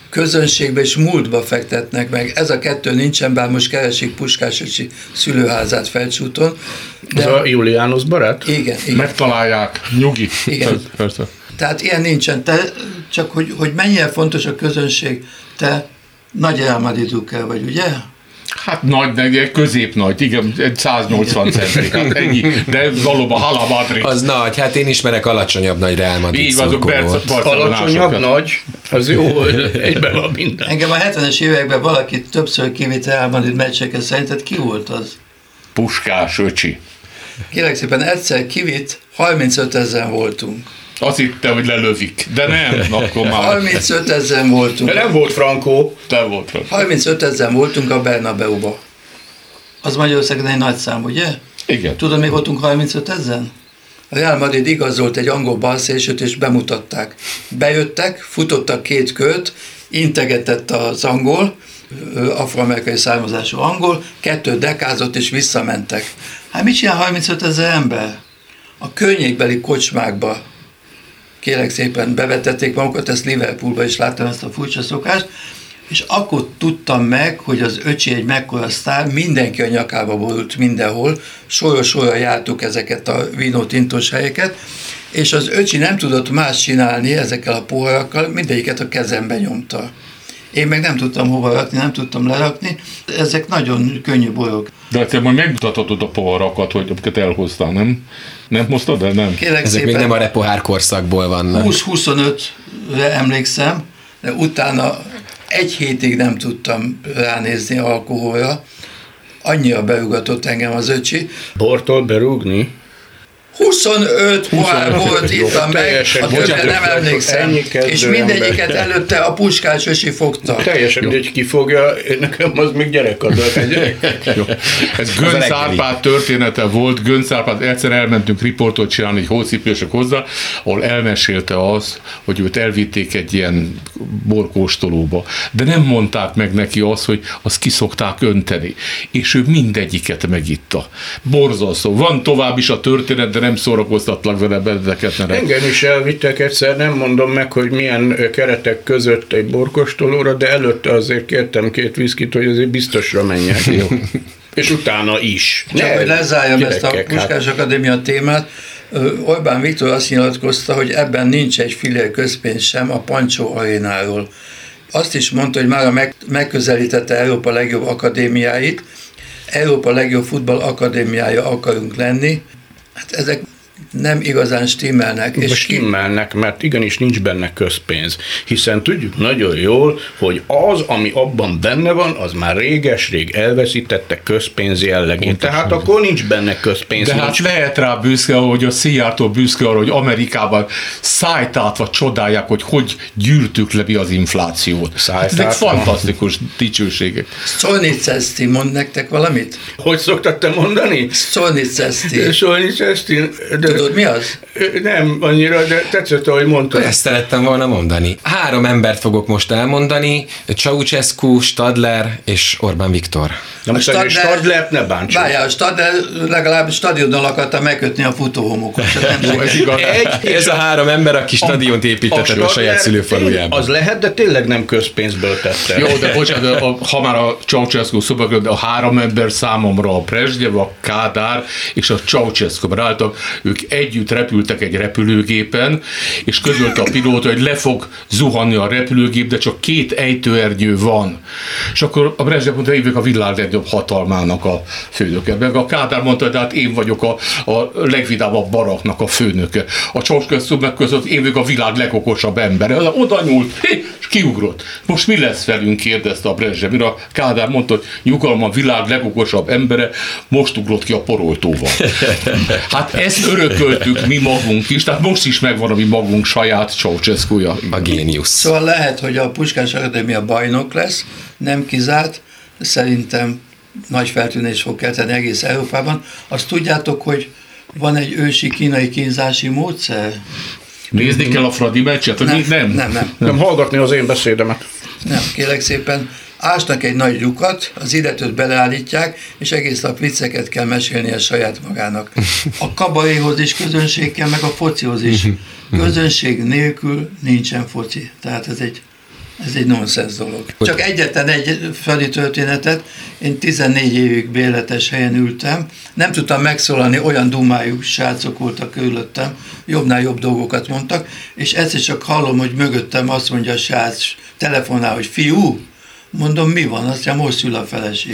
közönségbe és múltba fektetnek meg. Ez a kettő nincsen, bár most keresik Puskás öcsi szülőházát Felcsúton. De... Ez a Juliánus barát? Igen, igen. Megtalálják, nyugi. Igen. Persze. Tehát ilyen nincsen. Te, csak hogy, hogy mennyire fontos a közönség, te nagy Real Madrid-kel vagy, ugye? Hát nagy, de középnagy, igen, száznyolcvan centi, hát ennyi, de valóban Hala Madrid. Az nagy, hát én ismerek alacsonyabb nagy Real Madrid így azok alacsonyabb nagy, az jó, hogy egyben van minden. Engem a hetvenes években valaki többször kivitt Real Madrid meccseket, szerinted ki volt az? Puskás öcsi. Kérlek szépen, egyszer kivitt, harmincöt ezeren voltunk. Azt hittem, hogy lelövik, de nem, akkor már. harmincöt ezeren voltunk. De nem volt Frankó. Te volt Frankó. harmincöt ezeren voltunk a Bernabeuba. Az Magyarországon egy nagy szám, ugye? Igen. Tudod, mi voltunk harmincöt ezeren? A Real Madrid igazolt egy angol balszélsőt, és bemutatták. Bejöttek, futottak két kört, integetett az angol, afroamerikai származású angol, kettő dekázott, és visszamentek. Hát mit csinál harmincöt ezer ember? A környékbeli kocsmákba, kérlek szépen, bevetették magukat, ezt Liverpoolba is láttam, ezt a furcsa szokást, és akkor tudtam meg, hogy az öcsi egy mekkora sztár, mindenki a nyakába borult mindenhol, sorra-sorra jártuk ezeket a vínótintos helyeket, és az öcsi nem tudott más csinálni ezekkel a poharakkal, mindegyiket a kezembe nyomta. Én meg nem tudtam hova rakni, nem tudtam lerakni, ezek nagyon könnyű borok. De egyszer majd megmutathatod a poharakat, hogy amiket elhoztál, nem? Nem hoztad, de nem? Kérlek Ezek szépen, még nem a repohár korszakból vannak. húsz-huszonötre emlékszem, de utána egy hétig nem tudtam ránézni alkoholra. Annyira berúgatott engem az öcsi. Bortól berúgni? huszonöt pohár volt ittam meg, a többre nem emlékszem, és mindegyiket előtte a Puskás öcsi fogta. Teljesen mindegy kifogja, nekem az még gyerekadat. Ez Gönc Árpád története volt, Gönc Árpád, egyszer elmentünk riportot csinálni egy hócipősök hozzá, ahol elmesélte azt, hogy őt elvitték egy ilyen borkóstolóba, de nem mondták meg neki azt, hogy azt ki szokták önteni, és ő mindegyiket megitta. Borzasztó. Van tovább is a történet, de nem szórakoztatlak vele benneteket. Engem is elvittek egyszer, nem mondom meg, hogy milyen keretek között egy borkostolóra, de előtte azért kértem két viszkit, hogy azért biztosra menjek. Jó. És utána is. Csak hogy lezárjam ezt a Puskás hát. Akadémia témát, Orbán Viktor azt nyilatkozta, hogy ebben nincs egy fillér közpénz sem a Pancsó arénáról. Azt is mondta, hogy már meg, megközelítette Európa legjobb akadémiáit, Európa legjobb futball akadémiája akarunk lenni. Hát ezek nem igazán stimmelnek. És stimmelnek, mert igenis nincs benne közpénz. Hiszen tudjuk nagyon jól, hogy az, ami abban benne van, az már réges-rég elveszítette közpénz jellegét. Pontosan. Tehát akkor nincs benne közpénz. De hát lehet rá büszke, hogy a Szijjártó büszke arra, hogy Amerikában szájtátva csodálják, hogy hogy gyűrtük le mi az inflációt. Hát ezek fantasztikus dicsőségek. Szolniceszti, mond nektek valamit? Hogy szoktad te mondani? Szolniceszti. Szolniceszti. Tudod, mi az? Nem annyira, de tetszett, ahogy mondtad. Ezt szerettem volna mondani. Három embert fogok most elmondani, Ceausescu, Stadler és Orbán Viktor. Na most a Stadler, Stadlert ne bántsuk. Várjál, a Stadler legalább stadionnal akarta megkötni a futóhomokot. ez, ez a három ember, aki stadiont építetett a, a saját szülőfalujában. Az lehet, de tényleg nem közpénzből tette. Jó, de bocsánat, a, ha már a Ceausescu szóba került, a három ember számomra a Brezsnyev, a Kádár és a Ceausescu álltak, ők együtt repültek egy repülőgépen, és közölte a pilóta, hogy le fog zuhanni a repülőgép, de csak két ejtőernyő van. És akkor a Brezsnyev mondta, hogy a világ legnagyobb hatalmának a főnöke. Meg a Kádár mondta, hogy hát én vagyok a, a legvidámabb baraknak a főnöke. A Ceausescu meg között én vagyok a világ legokosabb embere. Oda nyúlt, és kiugrott. Most mi lesz velünk, kérdezte a Brezsnyev. A Kádár mondta, hogy nyugalom, a világ legokosabb embere, most ugrott ki a poroltóval. Hát ezt örököltük mi magunk is, tehát most is megvan a mi magunk saját Ceausescuja. A géniusz. Szóval lehet, hogy a Puskás Akadémia bajnok lesz, nem kizárt, szerintem nagy feltűnés fog kelteni egész Európában. Azt tudjátok, hogy van egy ősi kínai kínzási módszer? Nézni kell a Fradi meccset? Nem, nem, nem, nem, nem. Nem hallgatni az én beszédemet. Nem, kérlek szépen. Ásnak egy nagy lyukat, az illetőt beleállítják, és egész nap vicceket kell mesélnie saját magának. A kabaréhoz is közönség kell, meg a focihoz is. Közönség nélkül nincsen foci. Tehát ez egy Ez egy nonsens dolog. Csak egyetlen egy földi történetet, én tizennégy évig bérletes helyen ültem, nem tudtam megszólalni, olyan dumájú srácok voltak körülöttem, jobbnál jobb dolgokat mondtak, és egyszer csak hallom, hogy mögöttem azt mondja a srác, telefonál, hogy fiú, mondom, mi van? Azt mondja, most szül a feleség.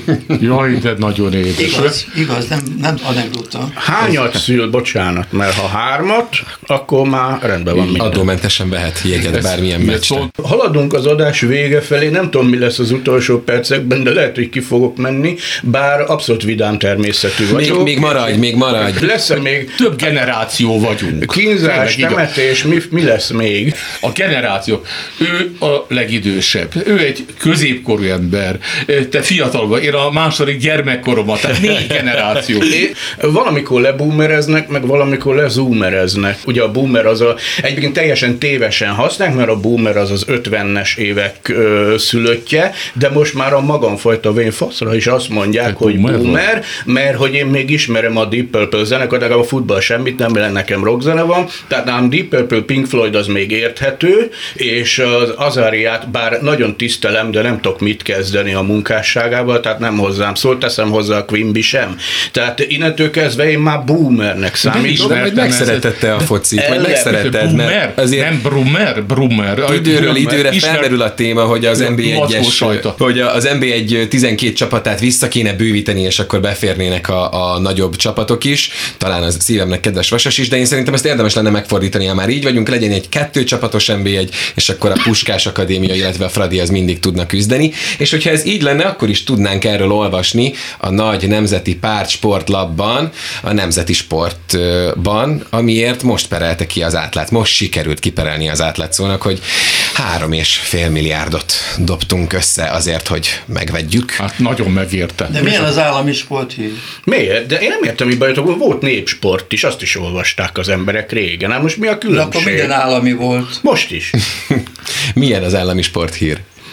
Jaj, de nagyon édes. Igaz, igaz, nem, nem anekdota. Hányat szül, bocsánat, mert ha hármat, akkor már rendben van minden. Adómentesen vehet jegyet bármilyen meccsre. Haladunk az adás vége felé, nem tudom, mi lesz az utolsó percekben, de lehet, hogy ki fogok menni, bár abszolút vidám természetű vagyok. Még, még maradj, még maradj. Lesz-e még több generáció vagyunk. kínzás, temetés, mi, mi lesz még? A generáció. Ő a legidősebb. Ő egy középkorú ember. Te fiatal vagy. Én a második gyermekkoromat, tehát négy generáció. É, valamikor leboomereznek, meg valamikor lezoomereznek. Ugye a boomer az a, egyébként teljesen tévesen használják, mert a boomer az az ötvenes évek ö, szülöttje, de most már a magamfajta vén faszra is azt mondják, hát hogy boomer, boomer mert hogy én még ismerem a Deep Purple zenekar, de a futball semmit nem, mert nekem rockzene van, tehát nálam Deep Purple, Pink Floyd az még érthető, és az Azariát bár nagyon tisztelem, de nem tudok mit kezdeni a munkásságával, tehát nem hozzám szól, teszem hozzá a Quimby sem. Tehát innentől kezdve én már boomernek számítom. De megszeretette a focit, vagy megszeretted, mert azért nem Brummer, Brummer. Időről időre felmerül a téma, hogy az en bé egyes, hogy az en bé egy tizenkét csapatát vissza kéne bővíteni, és akkor beférnének a, a nagyobb csapatok is. Talán az szívemnek kedves Vasas is, de én szerintem ezt érdemes lenne megfordítani, ha már így vagyunk, legyen egy kettő csapatos en bé egy, és akkor a Puskás Akadémia, illetve a Fradi az mindig tudna küzdeni, és hogyha ez így lenne, akkor is tudnánk erről olvasni a nagy nemzeti párt sportlapban, a Nemzeti Sportban, amiért most perelte ki az Átlát. Most sikerült kiperelni az Átlátszónak, hogy három és fél milliárdot dobtunk össze azért, hogy megvegyük. Hát nagyon megérte. De milyen az állami sporthír? Miért? De én nem értem, mi bajotok, volt népsport is, azt is olvasták az emberek régen. Hát most mi a különbség? De akkor minden állami volt. Most is. Milyen az állami sporthír?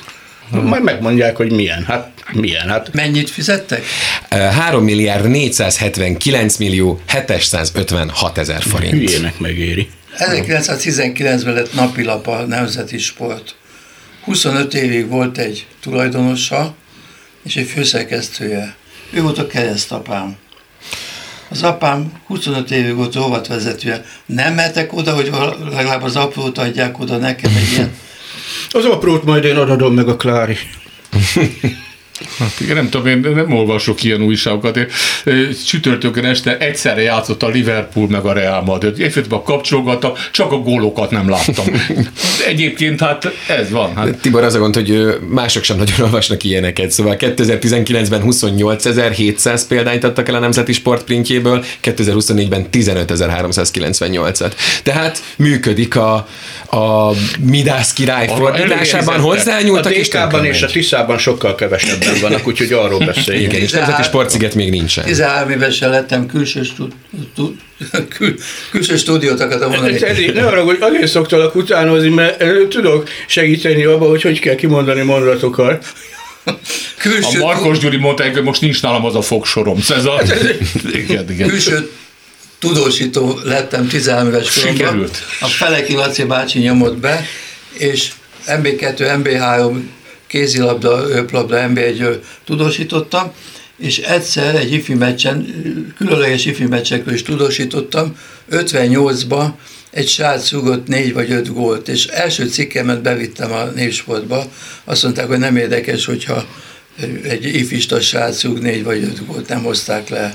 Majd megmondják, hogy milyen. Hát milyen? Hát... Mennyit fizettek? három milliárd négyszázhetvenkilenc millió hétszázötvenhat ezer forint. Hülyének megéri. ezerkilencszáztizenkilencben lett napilap a Nemzeti Sport. huszonöt évig volt egy tulajdonosa és egy főszerkesztője. Ő volt a keresztapám. Az apám huszonöt évig volt rovatvezetője. Nem mehetek oda, hogy legalább az aprót adják oda nekem egy ilyen. Az aprót majd én adom meg a Klári. Hát én nem tudom, én nem olvasok ilyen újságokat. Én csütörtökön este egyszerre játszott a Liverpool meg a Real Madrid. Egyfőtben kapcsolgattam, csak a gólokat nem láttam. Egyébként hát ez van. Hát. Tibor az a gond, hogy mások sem nagyon olvasnak ilyeneket. Szóval kétezer-tizenkilencben huszonnyolcezer-hétszáz példányt adtak el a Nemzeti Sport printjéből, kétezer-huszonnégyben tizenötezer-háromszázkilencvennyolcat. Tehát működik a, a Midász király fordításában, hozzányúltak. A dé ká-ban és a Tiszában sokkal kevesebb vannak, úgyhogy arról beszéljünk. Igen, és Nemzeti Sportsziget még nincsen. tizenhárom évesen lettem külső, stú, stú, kül, külső stúdiót akartam mondani. Teddy, ne arra, hogy azért szoktalak utánozni, mert tudok segíteni abban, hogy hogy kell kimondani mondatokat. Külső, a Markos Gyuri mondta, hogy most nincs nálam az a fogsorom. Ez a... igen, igen. Külső tudósító lettem tizenhárom éves koromban. Sikerült. A Feleki Laci bácsi nyomott be, és em bé kettő, em bé három kézilabda, öplabda, em bé egyről tudósítottam, és egyszer egy ifi meccsen, különleges ifi meccsekről is tudósítottam, ötvennyolcban egy srác rúgott négy vagy öt gólt, és első cikkemet bevittem a Népsportba, azt mondták, hogy nem érdekes, hogyha egy ifista srác rúg négy vagy öt gólt, nem hozták le.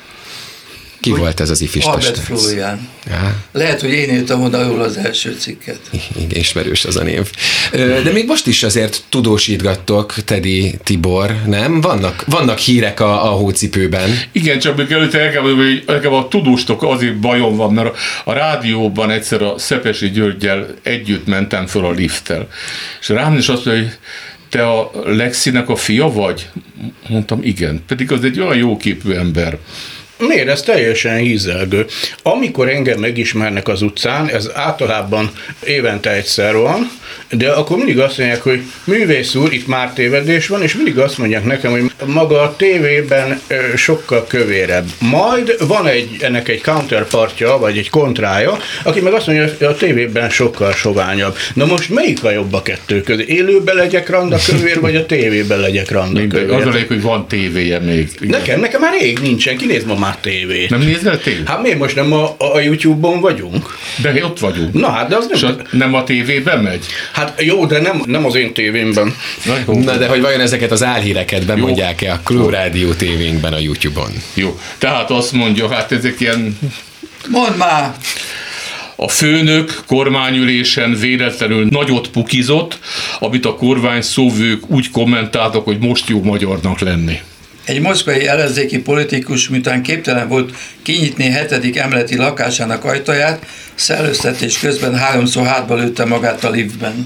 Ki hogy volt ez az ifista Albert Flórián. Lehet, hogy én írtam oda róla az első cikket. Igen, ismerős az a név. De még most is azért tudósítgattok, Teddy, Tibor, nem? Vannak, vannak hírek a, a hócipőben. Igen, csak még előtte elkezdem, a tudóstok azért bajom van, mert a, a rádióban egyszer a Szepesi Györggyel együtt mentem föl a lifttel. És rám is azt mondja, hogy te a Lexinek a fia vagy? Mondtam, igen. Pedig az egy olyan jóképű ember. Miért? Ez teljesen hízelgő. Amikor engem megismernek az utcán, ez általában évente egyszer van, de akkor mindig azt mondják, hogy művész úr, itt már tévedés van, és mindig azt mondják nekem, hogy maga a tévében sokkal kövérebb. Majd van egy, ennek egy counterpartja, vagy egy kontrája, aki meg azt mondja, hogy a tévében sokkal soványabb. Na most melyik a jobb a kettő közé? Élőben legyek randa kövér, vagy a tévében legyek randa kövér? Az a lényeg, hogy van tévéje még. Igen. Nekem, nekem már rég nincsen. Ki néz ma már tévét? Nem nézel tévét? Hát miért most nem a, a YouTube-on vagyunk? De ott vagyunk. Na hát, de az nem... A, nem a tévében megy? Hát jó, de nem, nem az én tévémben. Na, Na de hogy vajon ezeket az álhíreket bemondják-e a Klubrádió tévénkben a YouTube-on? Jó, tehát azt mondja, hát ezek ilyen... Mondd már! A főnök kormányülésen véletlenül nagyot pukizott, amit a kormány szóvők úgy kommentáltak, hogy most jó magyarnak lenni. Egy moszkvai ellenzéki politikus, miután képtelen volt kinyitni hetedik emeleti lakásának ajtaját, szellőztetés közben háromszor hátba lőtte magát a liftben.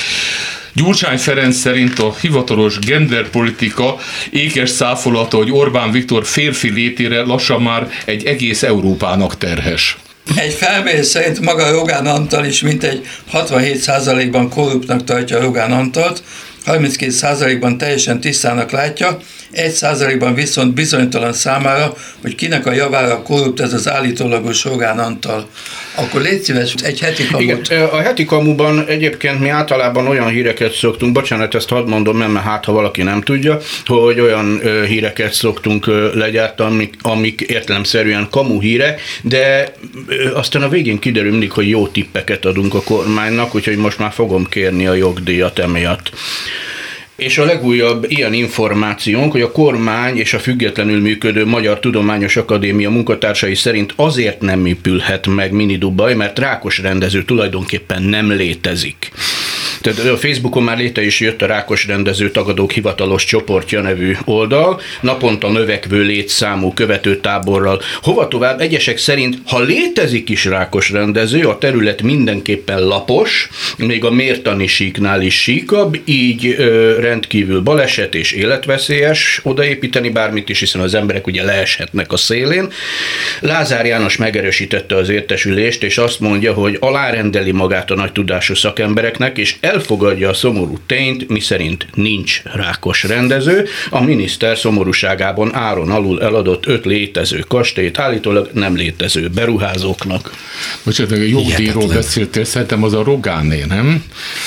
Gyurcsány Ferenc szerint a hivatalos genderpolitika ékes száfolata, hogy Orbán Viktor férfi létére lassan már egy egész Európának terhes. Egy felmérés szerint maga Rogán Antal is mintegy hatvanhét százalékban korruptnak tartja Rogán Antalt, harminckét százalékban teljesen tisztának látja, egy százalékban viszont bizonytalan számára, hogy kinek a javára korrupt ez az állítólagos Rogán Antal. Akkor légy szíves, egy heti kamut. Igen, a heti kamuban egyébként mi általában olyan híreket szoktunk, bocsánat, ezt hadd mondom, nem, mert hát ha valaki nem tudja, hogy olyan híreket szoktunk legyártani, amik, amik értelemszerűen kamu hírek, de aztán a végén kiderül mindig, hogy jó tippeket adunk a kormánynak, úgyhogy most már fogom kérni a jogdíjat emiatt. És a legújabb ilyen információnk, hogy a kormány és a függetlenül működő Magyar Tudományos Akadémia munkatársai szerint azért nem épülhet meg Mini Dubaj, mert rákos rendező tulajdonképpen nem létezik. Tehát a Facebookon már léte is jött a Rákos Rendező Tagadók Hivatalos Csoportja nevű oldal, naponta növekvő létszámú követőtáborral. Hova tovább, egyesek szerint, ha létezik is rákos rendező, a terület mindenképpen lapos, még a mértani síknál is síkabb, így ö, rendkívül baleset és életveszélyes odaépíteni bármit is, hiszen az emberek ugye leeshetnek a szélén. Lázár János megerősítette az értesülést, és azt mondja, hogy alárendeli magát a nagy tudású szakembereknek, és elfogadja a szomorú tényt, miszerint nincs rákos rendező. A miniszter szomorúságában áron alul eladott öt létező kastélyt állítólag nem létező beruházóknak. Bocsánat, a jogdíjról beszéltél, szerintem az a Rogáné, nem?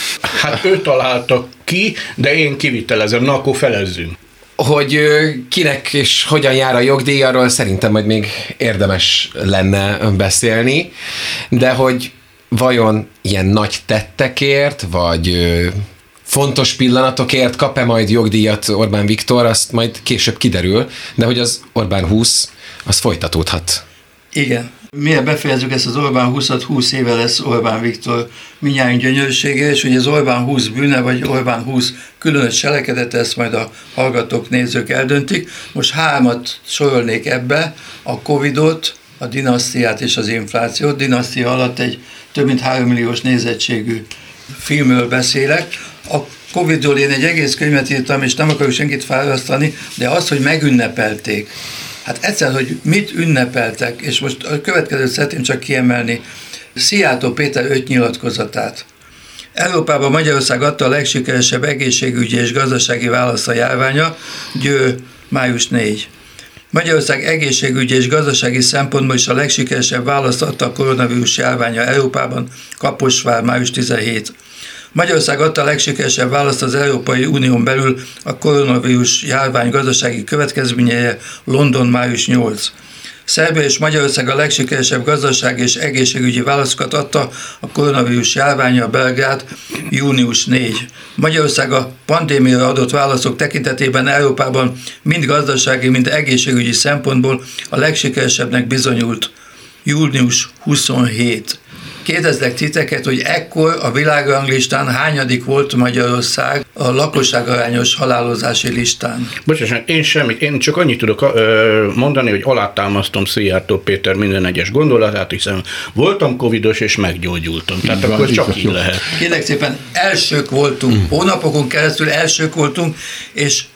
Hát ő találta ki, de én kivitelezem, na akkor felezzünk. Hogy kinek és hogyan jár a jogdíj, arról szerintem majd még érdemes lenne beszélni, de hogy vajon ilyen nagy tettekért, vagy ö, fontos pillanatokért kap-e majd jogdíjat Orbán Viktor, azt majd később kiderül, de hogy az Orbán húsz, az folytatódhat. Igen. Miért befejezzük ezt az Orbán húszat, húsz éve lesz Orbán Viktor mindnyájunk gyönyörsége, és hogy az Orbán húsz bűne, vagy Orbán húsz különös cselekedete, ezt majd a hallgatók, nézők eldöntik. Most hármat sorolnék ebbe, a Covidot, a dinasztiát és az inflációt. Dinasztia alatt egy több mint három milliós nézettségű filmről beszélek. A Covidról én egy egész könyvet írtam, és nem akarok senkit fárasztani, de az, hogy megünnepelték. Hát egyszer, hogy mit ünnepeltek, és most a következőt szeretném csak kiemelni, Szijjártó Péter öt nyilatkozatát. Európában Magyarország adta a legsikeresebb egészségügyi és gazdasági választ a járványa, Győr, május negyedike. Magyarország egészségügyi és gazdasági szempontból is a legsikeresebb választ adta a koronavírus járványa Európában, Kaposvár, május tizenhetedike. Magyarország adta a legsikeresebb választ az Európai Unión belül a koronavírus járvány gazdasági következményeire, London, május nyolcadika. Szerbia és Magyarország a legsikeresebb gazdasági és egészségügyi válaszokat adta a koronavírus járványra, Belgrád, június negyedike. Magyarország a pandémiára adott válaszok tekintetében Európában mind gazdasági, mind egészségügyi szempontból a legsikeresebbnek bizonyult, június huszonhetedike. Kérdezlek titeket, hogy ekkor a világranglistán hányadik volt Magyarország a lakosságarányos halálozási listán? Bocsánat, én semmit, én csak annyit tudok mondani, hogy alátámasztom Szijjártó Péter minden egyes gondolatát, hiszen voltam covidos és meggyógyultam. Tehát van, akkor csak így jó. lehet. Kérlek szépen, elsők voltunk, hónapokon keresztül elsők voltunk, és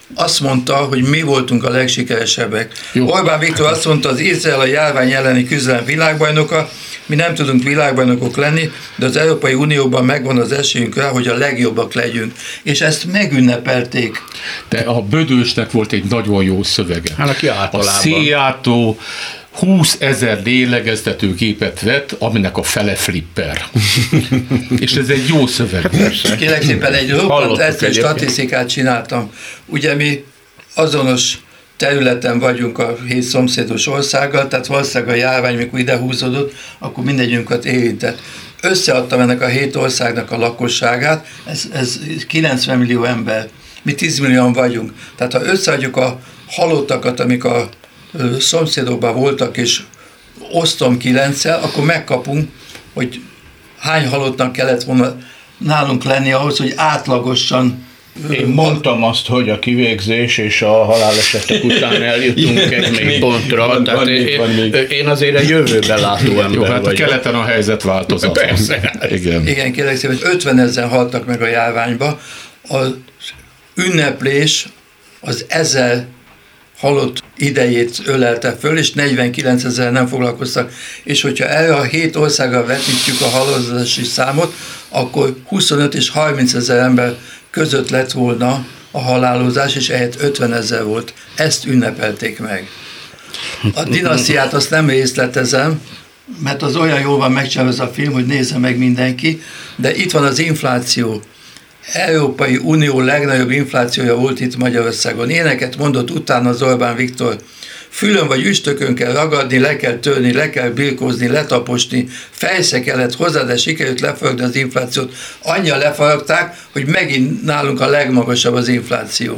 azt mondta, hogy mi voltunk a legsikeresebbek. Jó. Orbán Viktor azt mondta, az Izrael a járvány elleni küzdelem világbajnoka, mi nem tudunk világbajnokok lenni, de az Európai Unióban megvan az esélyünk rá, hogy a legjobbak legyünk. És ezt megünnepelték. De a Bödösnek volt egy nagyon jó szövege. Hát aki általában. A Szijjártó húszezer lélegeztető képet vett, aminek a fele flipper. És ez egy jó szöveg. Kérlek szépen, egy roppant egyszerű statisztikát csináltam. Ugye mi azonos területen vagyunk a hét szomszédos országgal, tehát valószínűleg a járvány, mikor ide húzódott, akkor mindegyünket érintett. Összeadtam ennek a hét országnak a lakosságát, ez, ez kilencven millió ember. Mi tíz millióan vagyunk. Tehát ha összeadjuk a halottakat, amik a szomszédokban voltak, és osztom kilenccel, akkor megkapunk, hogy hány halottnak kellett volna nálunk lenni ahhoz, hogy átlagosan. Én mondtam azt, hogy a kivégzés és a halálesetek után eljutunk egy még pontra. Van, Tehát van, én, van én azért egy jövőben látó ember Jó, hát vagyok. a keleten a helyzet változott. Persze. Igen. Igen, kérlek szépen, hogy ötvenezren haltak meg a járványba. Az ünneplés az ezer halott idejét ölelte föl, és negyvenkilencezer nem foglalkoztak. És hogyha erre a hét országgal vetítjük a halálozási számot, akkor huszonöt és harminc ezer ember között lett volna a halálozás, és ehhez ötvenezer volt. Ezt ünnepelték meg. A dinasztiát azt nem részletezem, mert az olyan jól van megcsinálva ez a film, hogy nézze meg mindenki, de itt van az infláció. Európai Unió legnagyobb inflációja volt itt Magyarországon. Éneket mondott utána az Orbán Viktor. Fülön vagy üstökön kell ragadni, le kell törni, le kell birkózni, letaposni, fejsze kellett hozzá, de sikerült lefaragni az inflációt. Annyian lefaragták, hogy megint nálunk a legmagasabb az infláció.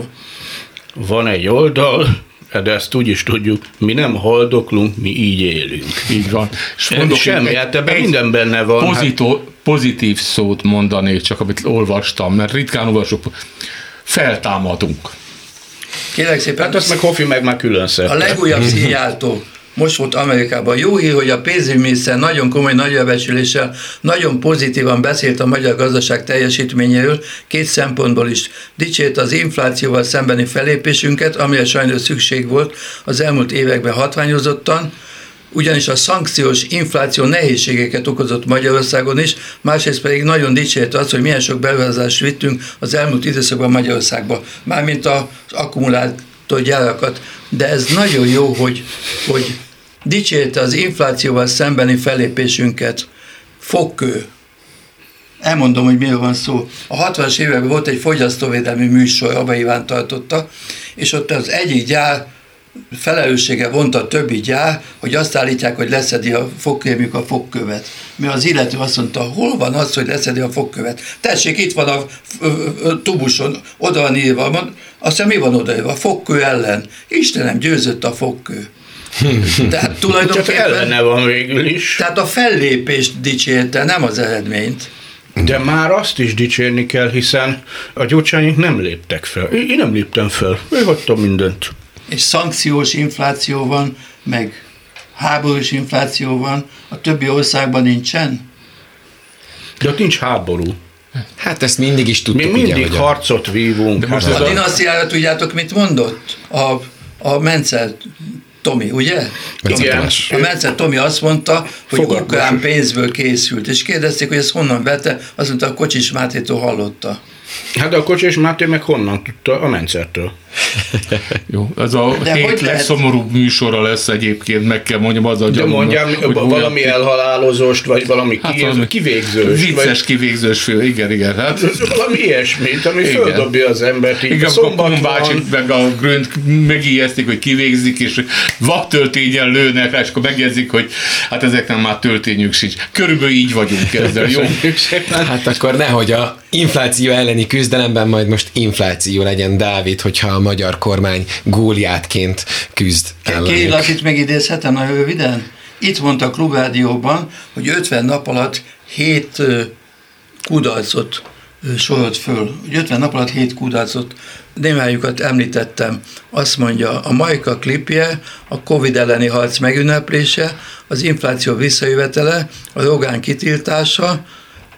Van egy oldal, de ezt úgy is tudjuk, mi nem haldoklunk, mi így élünk. Így van. És mondok, semmi, hát ebben minden benne van. Pozitó, hát... Pozitív szót mondanék, csak amit olvastam, mert ritkán olvasok. Feltámadunk. Kérlek szépen. Hát azt meg Hoffi meg már külön szerte. A legújabb Szijjártó most volt Amerikában. Jó hír, hogy a pénzügyminiszter nagyon komoly nagybecsüléssel, nagyon pozitívan beszélt a magyar gazdaság teljesítményéről, két szempontból is. Dicsért az inflációval szembeni felépésünket, amire sajnos szükség volt az elmúlt években hatványozottan, ugyanis a szankciós infláció nehézségeket okozott Magyarországon is, másrészt pedig nagyon dicsérte az, hogy milyen sok beruházást vittünk az elmúlt időszakban Magyarországba, mármint az akkumulátorgyárakat. De ez nagyon jó, hogy, hogy dicsérte az inflációval szembeni fellépésünket. Fogkő. Elmondom, hogy miről van szó. A hatvanas években volt egy fogyasztóvédelmi műsor, Abai Iván tartotta, és ott az egyik gyár felelőssége vonta a többi gyár, hogy azt állítják, hogy leszedi a fogkőmük a fogkövet. Mi az illető azt mondta, hol van az, hogy leszedi a fogkövet? Tessék, itt van a tubuson, oda van írva, aztán mi van odaírva? A fogkő ellen. Istenem, győzött a fogkő. Tehát tulajdonképpen ellene van végül is. Tehát a fellépést dicsérte, nem az eredményt. De már azt is dicsérni kell, hiszen a gyurcsányok nem léptek fel. Én nem léptem fel, én hagytam mindent. És szankciós infláció van, meg háborús infláció van, a többi országban nincsen? De ott nincs háború. Hát ezt mindig is tudtuk. Mi mindig ugye, harcot vívunk. De most a, a dinasztiára tudjátok, mit mondott? A, a Mencer Tomi, ugye? Igen. A Mencer Tomi azt mondta, hogy ukrán pénzből készült, és kérdezték, hogy ezt honnan vette, azt mondta, a Kocsis Mátétól hallotta. Hát a Kocsis Máté meg honnan tudta? A Mencertől. Jó, ez a de hét legszomorúbb műsora lesz egyébként, meg kell mondjam az a De mondjam, valami olyan... elhalálozóst, vagy valami hát ki, kivégzős. Vicces vagy... kivégzős fő, igen, igen. Hát. Valami ilyesmit, ami igen. Földobja az embert. Így igen, a Kumbácsit meg a Grönt megijesztik, hogy kivégzik, és vaktöltényen lőnek rá, és akkor megjegyzik, hogy hát ezeknek már töltényük sincs. Körülbelül így vagyunk ezzel, jó? Hát akkor nehogy a infláció elleni küzdelemben majd most infláció legyen, Dávid, hogyha a magyar kormány Góliátként küzd ellenük. Két Lacit megidézhetem nagyon röviden? Itt mondta a Klubrádióban, hogy ötven nap alatt hét kudarcot sorolt föl. Hogy ötven nap alatt hét kudarcot, némelyukat említettem. Azt mondja, a Majka klipje, a Covid elleni harc megünneplése, az infláció visszajövetele, a Rogán kitiltása,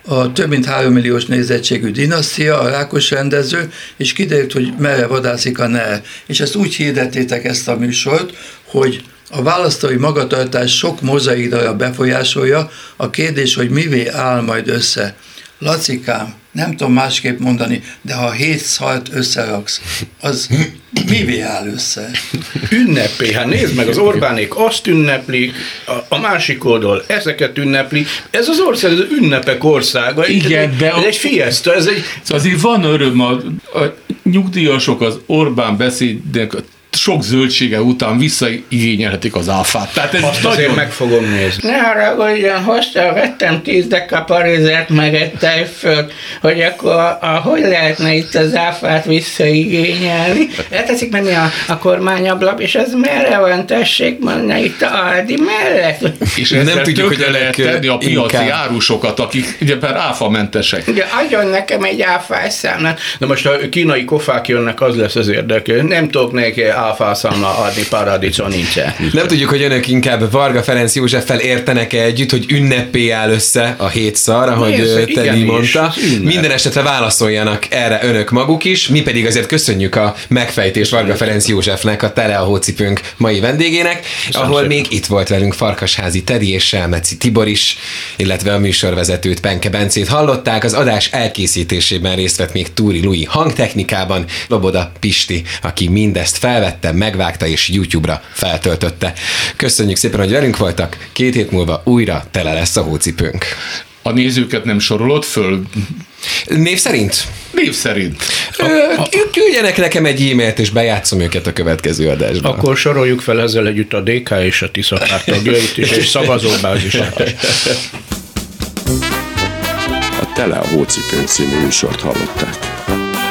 a több mint három milliós nézettségű Dinasztia, a Rákos rendező, és kiderült, hogy merre vadászik a en e er. És ezt úgy hirdettétek ezt a műsort, hogy a választói magatartás sok mozaik darab befolyásolja, a kérdés, hogy mivé áll majd össze. Lacikám, nem tudom másképp mondani, de ha hét szart összeraksz, az mivé áll össze? Ünnepé, hát nézd meg, az Orbánék azt ünneplik, a, a másik oldal ezeket ünnepli. Ez az ország, ez az ünnepek országa. Igen, ez, de ez a... egy fiesta, ez egy... Azért van öröm, a, a nyugdíjasok az Orbán beszédnek sok zöldsége után visszaigényelhetik az áfát. Tehát ez Azt nagyon... azért meg fogom nézni. Ne haragudjon, hoztam, vettem tíz deka parizert, meg egy tejfölt, hogy akkor a, a, hogy lehetne itt az áfát visszaigényelni. Elteszik menni a, a kormányablak, és ez merre van, tessék mondani, itt a Aldi mellett. És nem tudjuk, hogy lehet tenni a piaci inkább... árusokat, akik ugye per áfamentesek. Ugye adjon nekem egy áfás számlát. Na most a kínai kofák jönnek, az lesz az érdekű. Nem tudok neki áfászámla adni, paradicsom nincsen. Nem tudjuk, hogy önök inkább Varga Ferenc Józseffel értenek-e együtt, hogy ünnepé áll össze a hét szar, ahogy Teddy mondta. Minden esetre válaszoljanak erre önök maguk is, mi pedig azért köszönjük a megfejtést Varga Ferenc Józseffnek, a Tele a hócipőnk mai vendégének, Köszönöm ahol szépen. még itt volt velünk Farkasházi Teddy és Selmeci Tibor is, illetve a műsorvezetőt, Penke Bencét hallották. Az adás elkészítésében részt vett még Túri Lui hangtechnikában, Loboda Pisti, aki mindezt felvette, megvágta és YouTube-ra feltöltötte. Köszönjük szépen, hogy velünk voltak. Két hét múlva újra tele lesz a hócipőnk. A nézőket nem sorolod föl? Név szerint? Név szerint. Ö, küldjenek nekem egy e-mailt, és bejátszom őket a következő adásban. Akkor soroljuk fel ezzel együtt a dé ká és a Tisza párt tagjait is, és szavazóbázisát is. A Tele a hócipőnk című műsort hallották.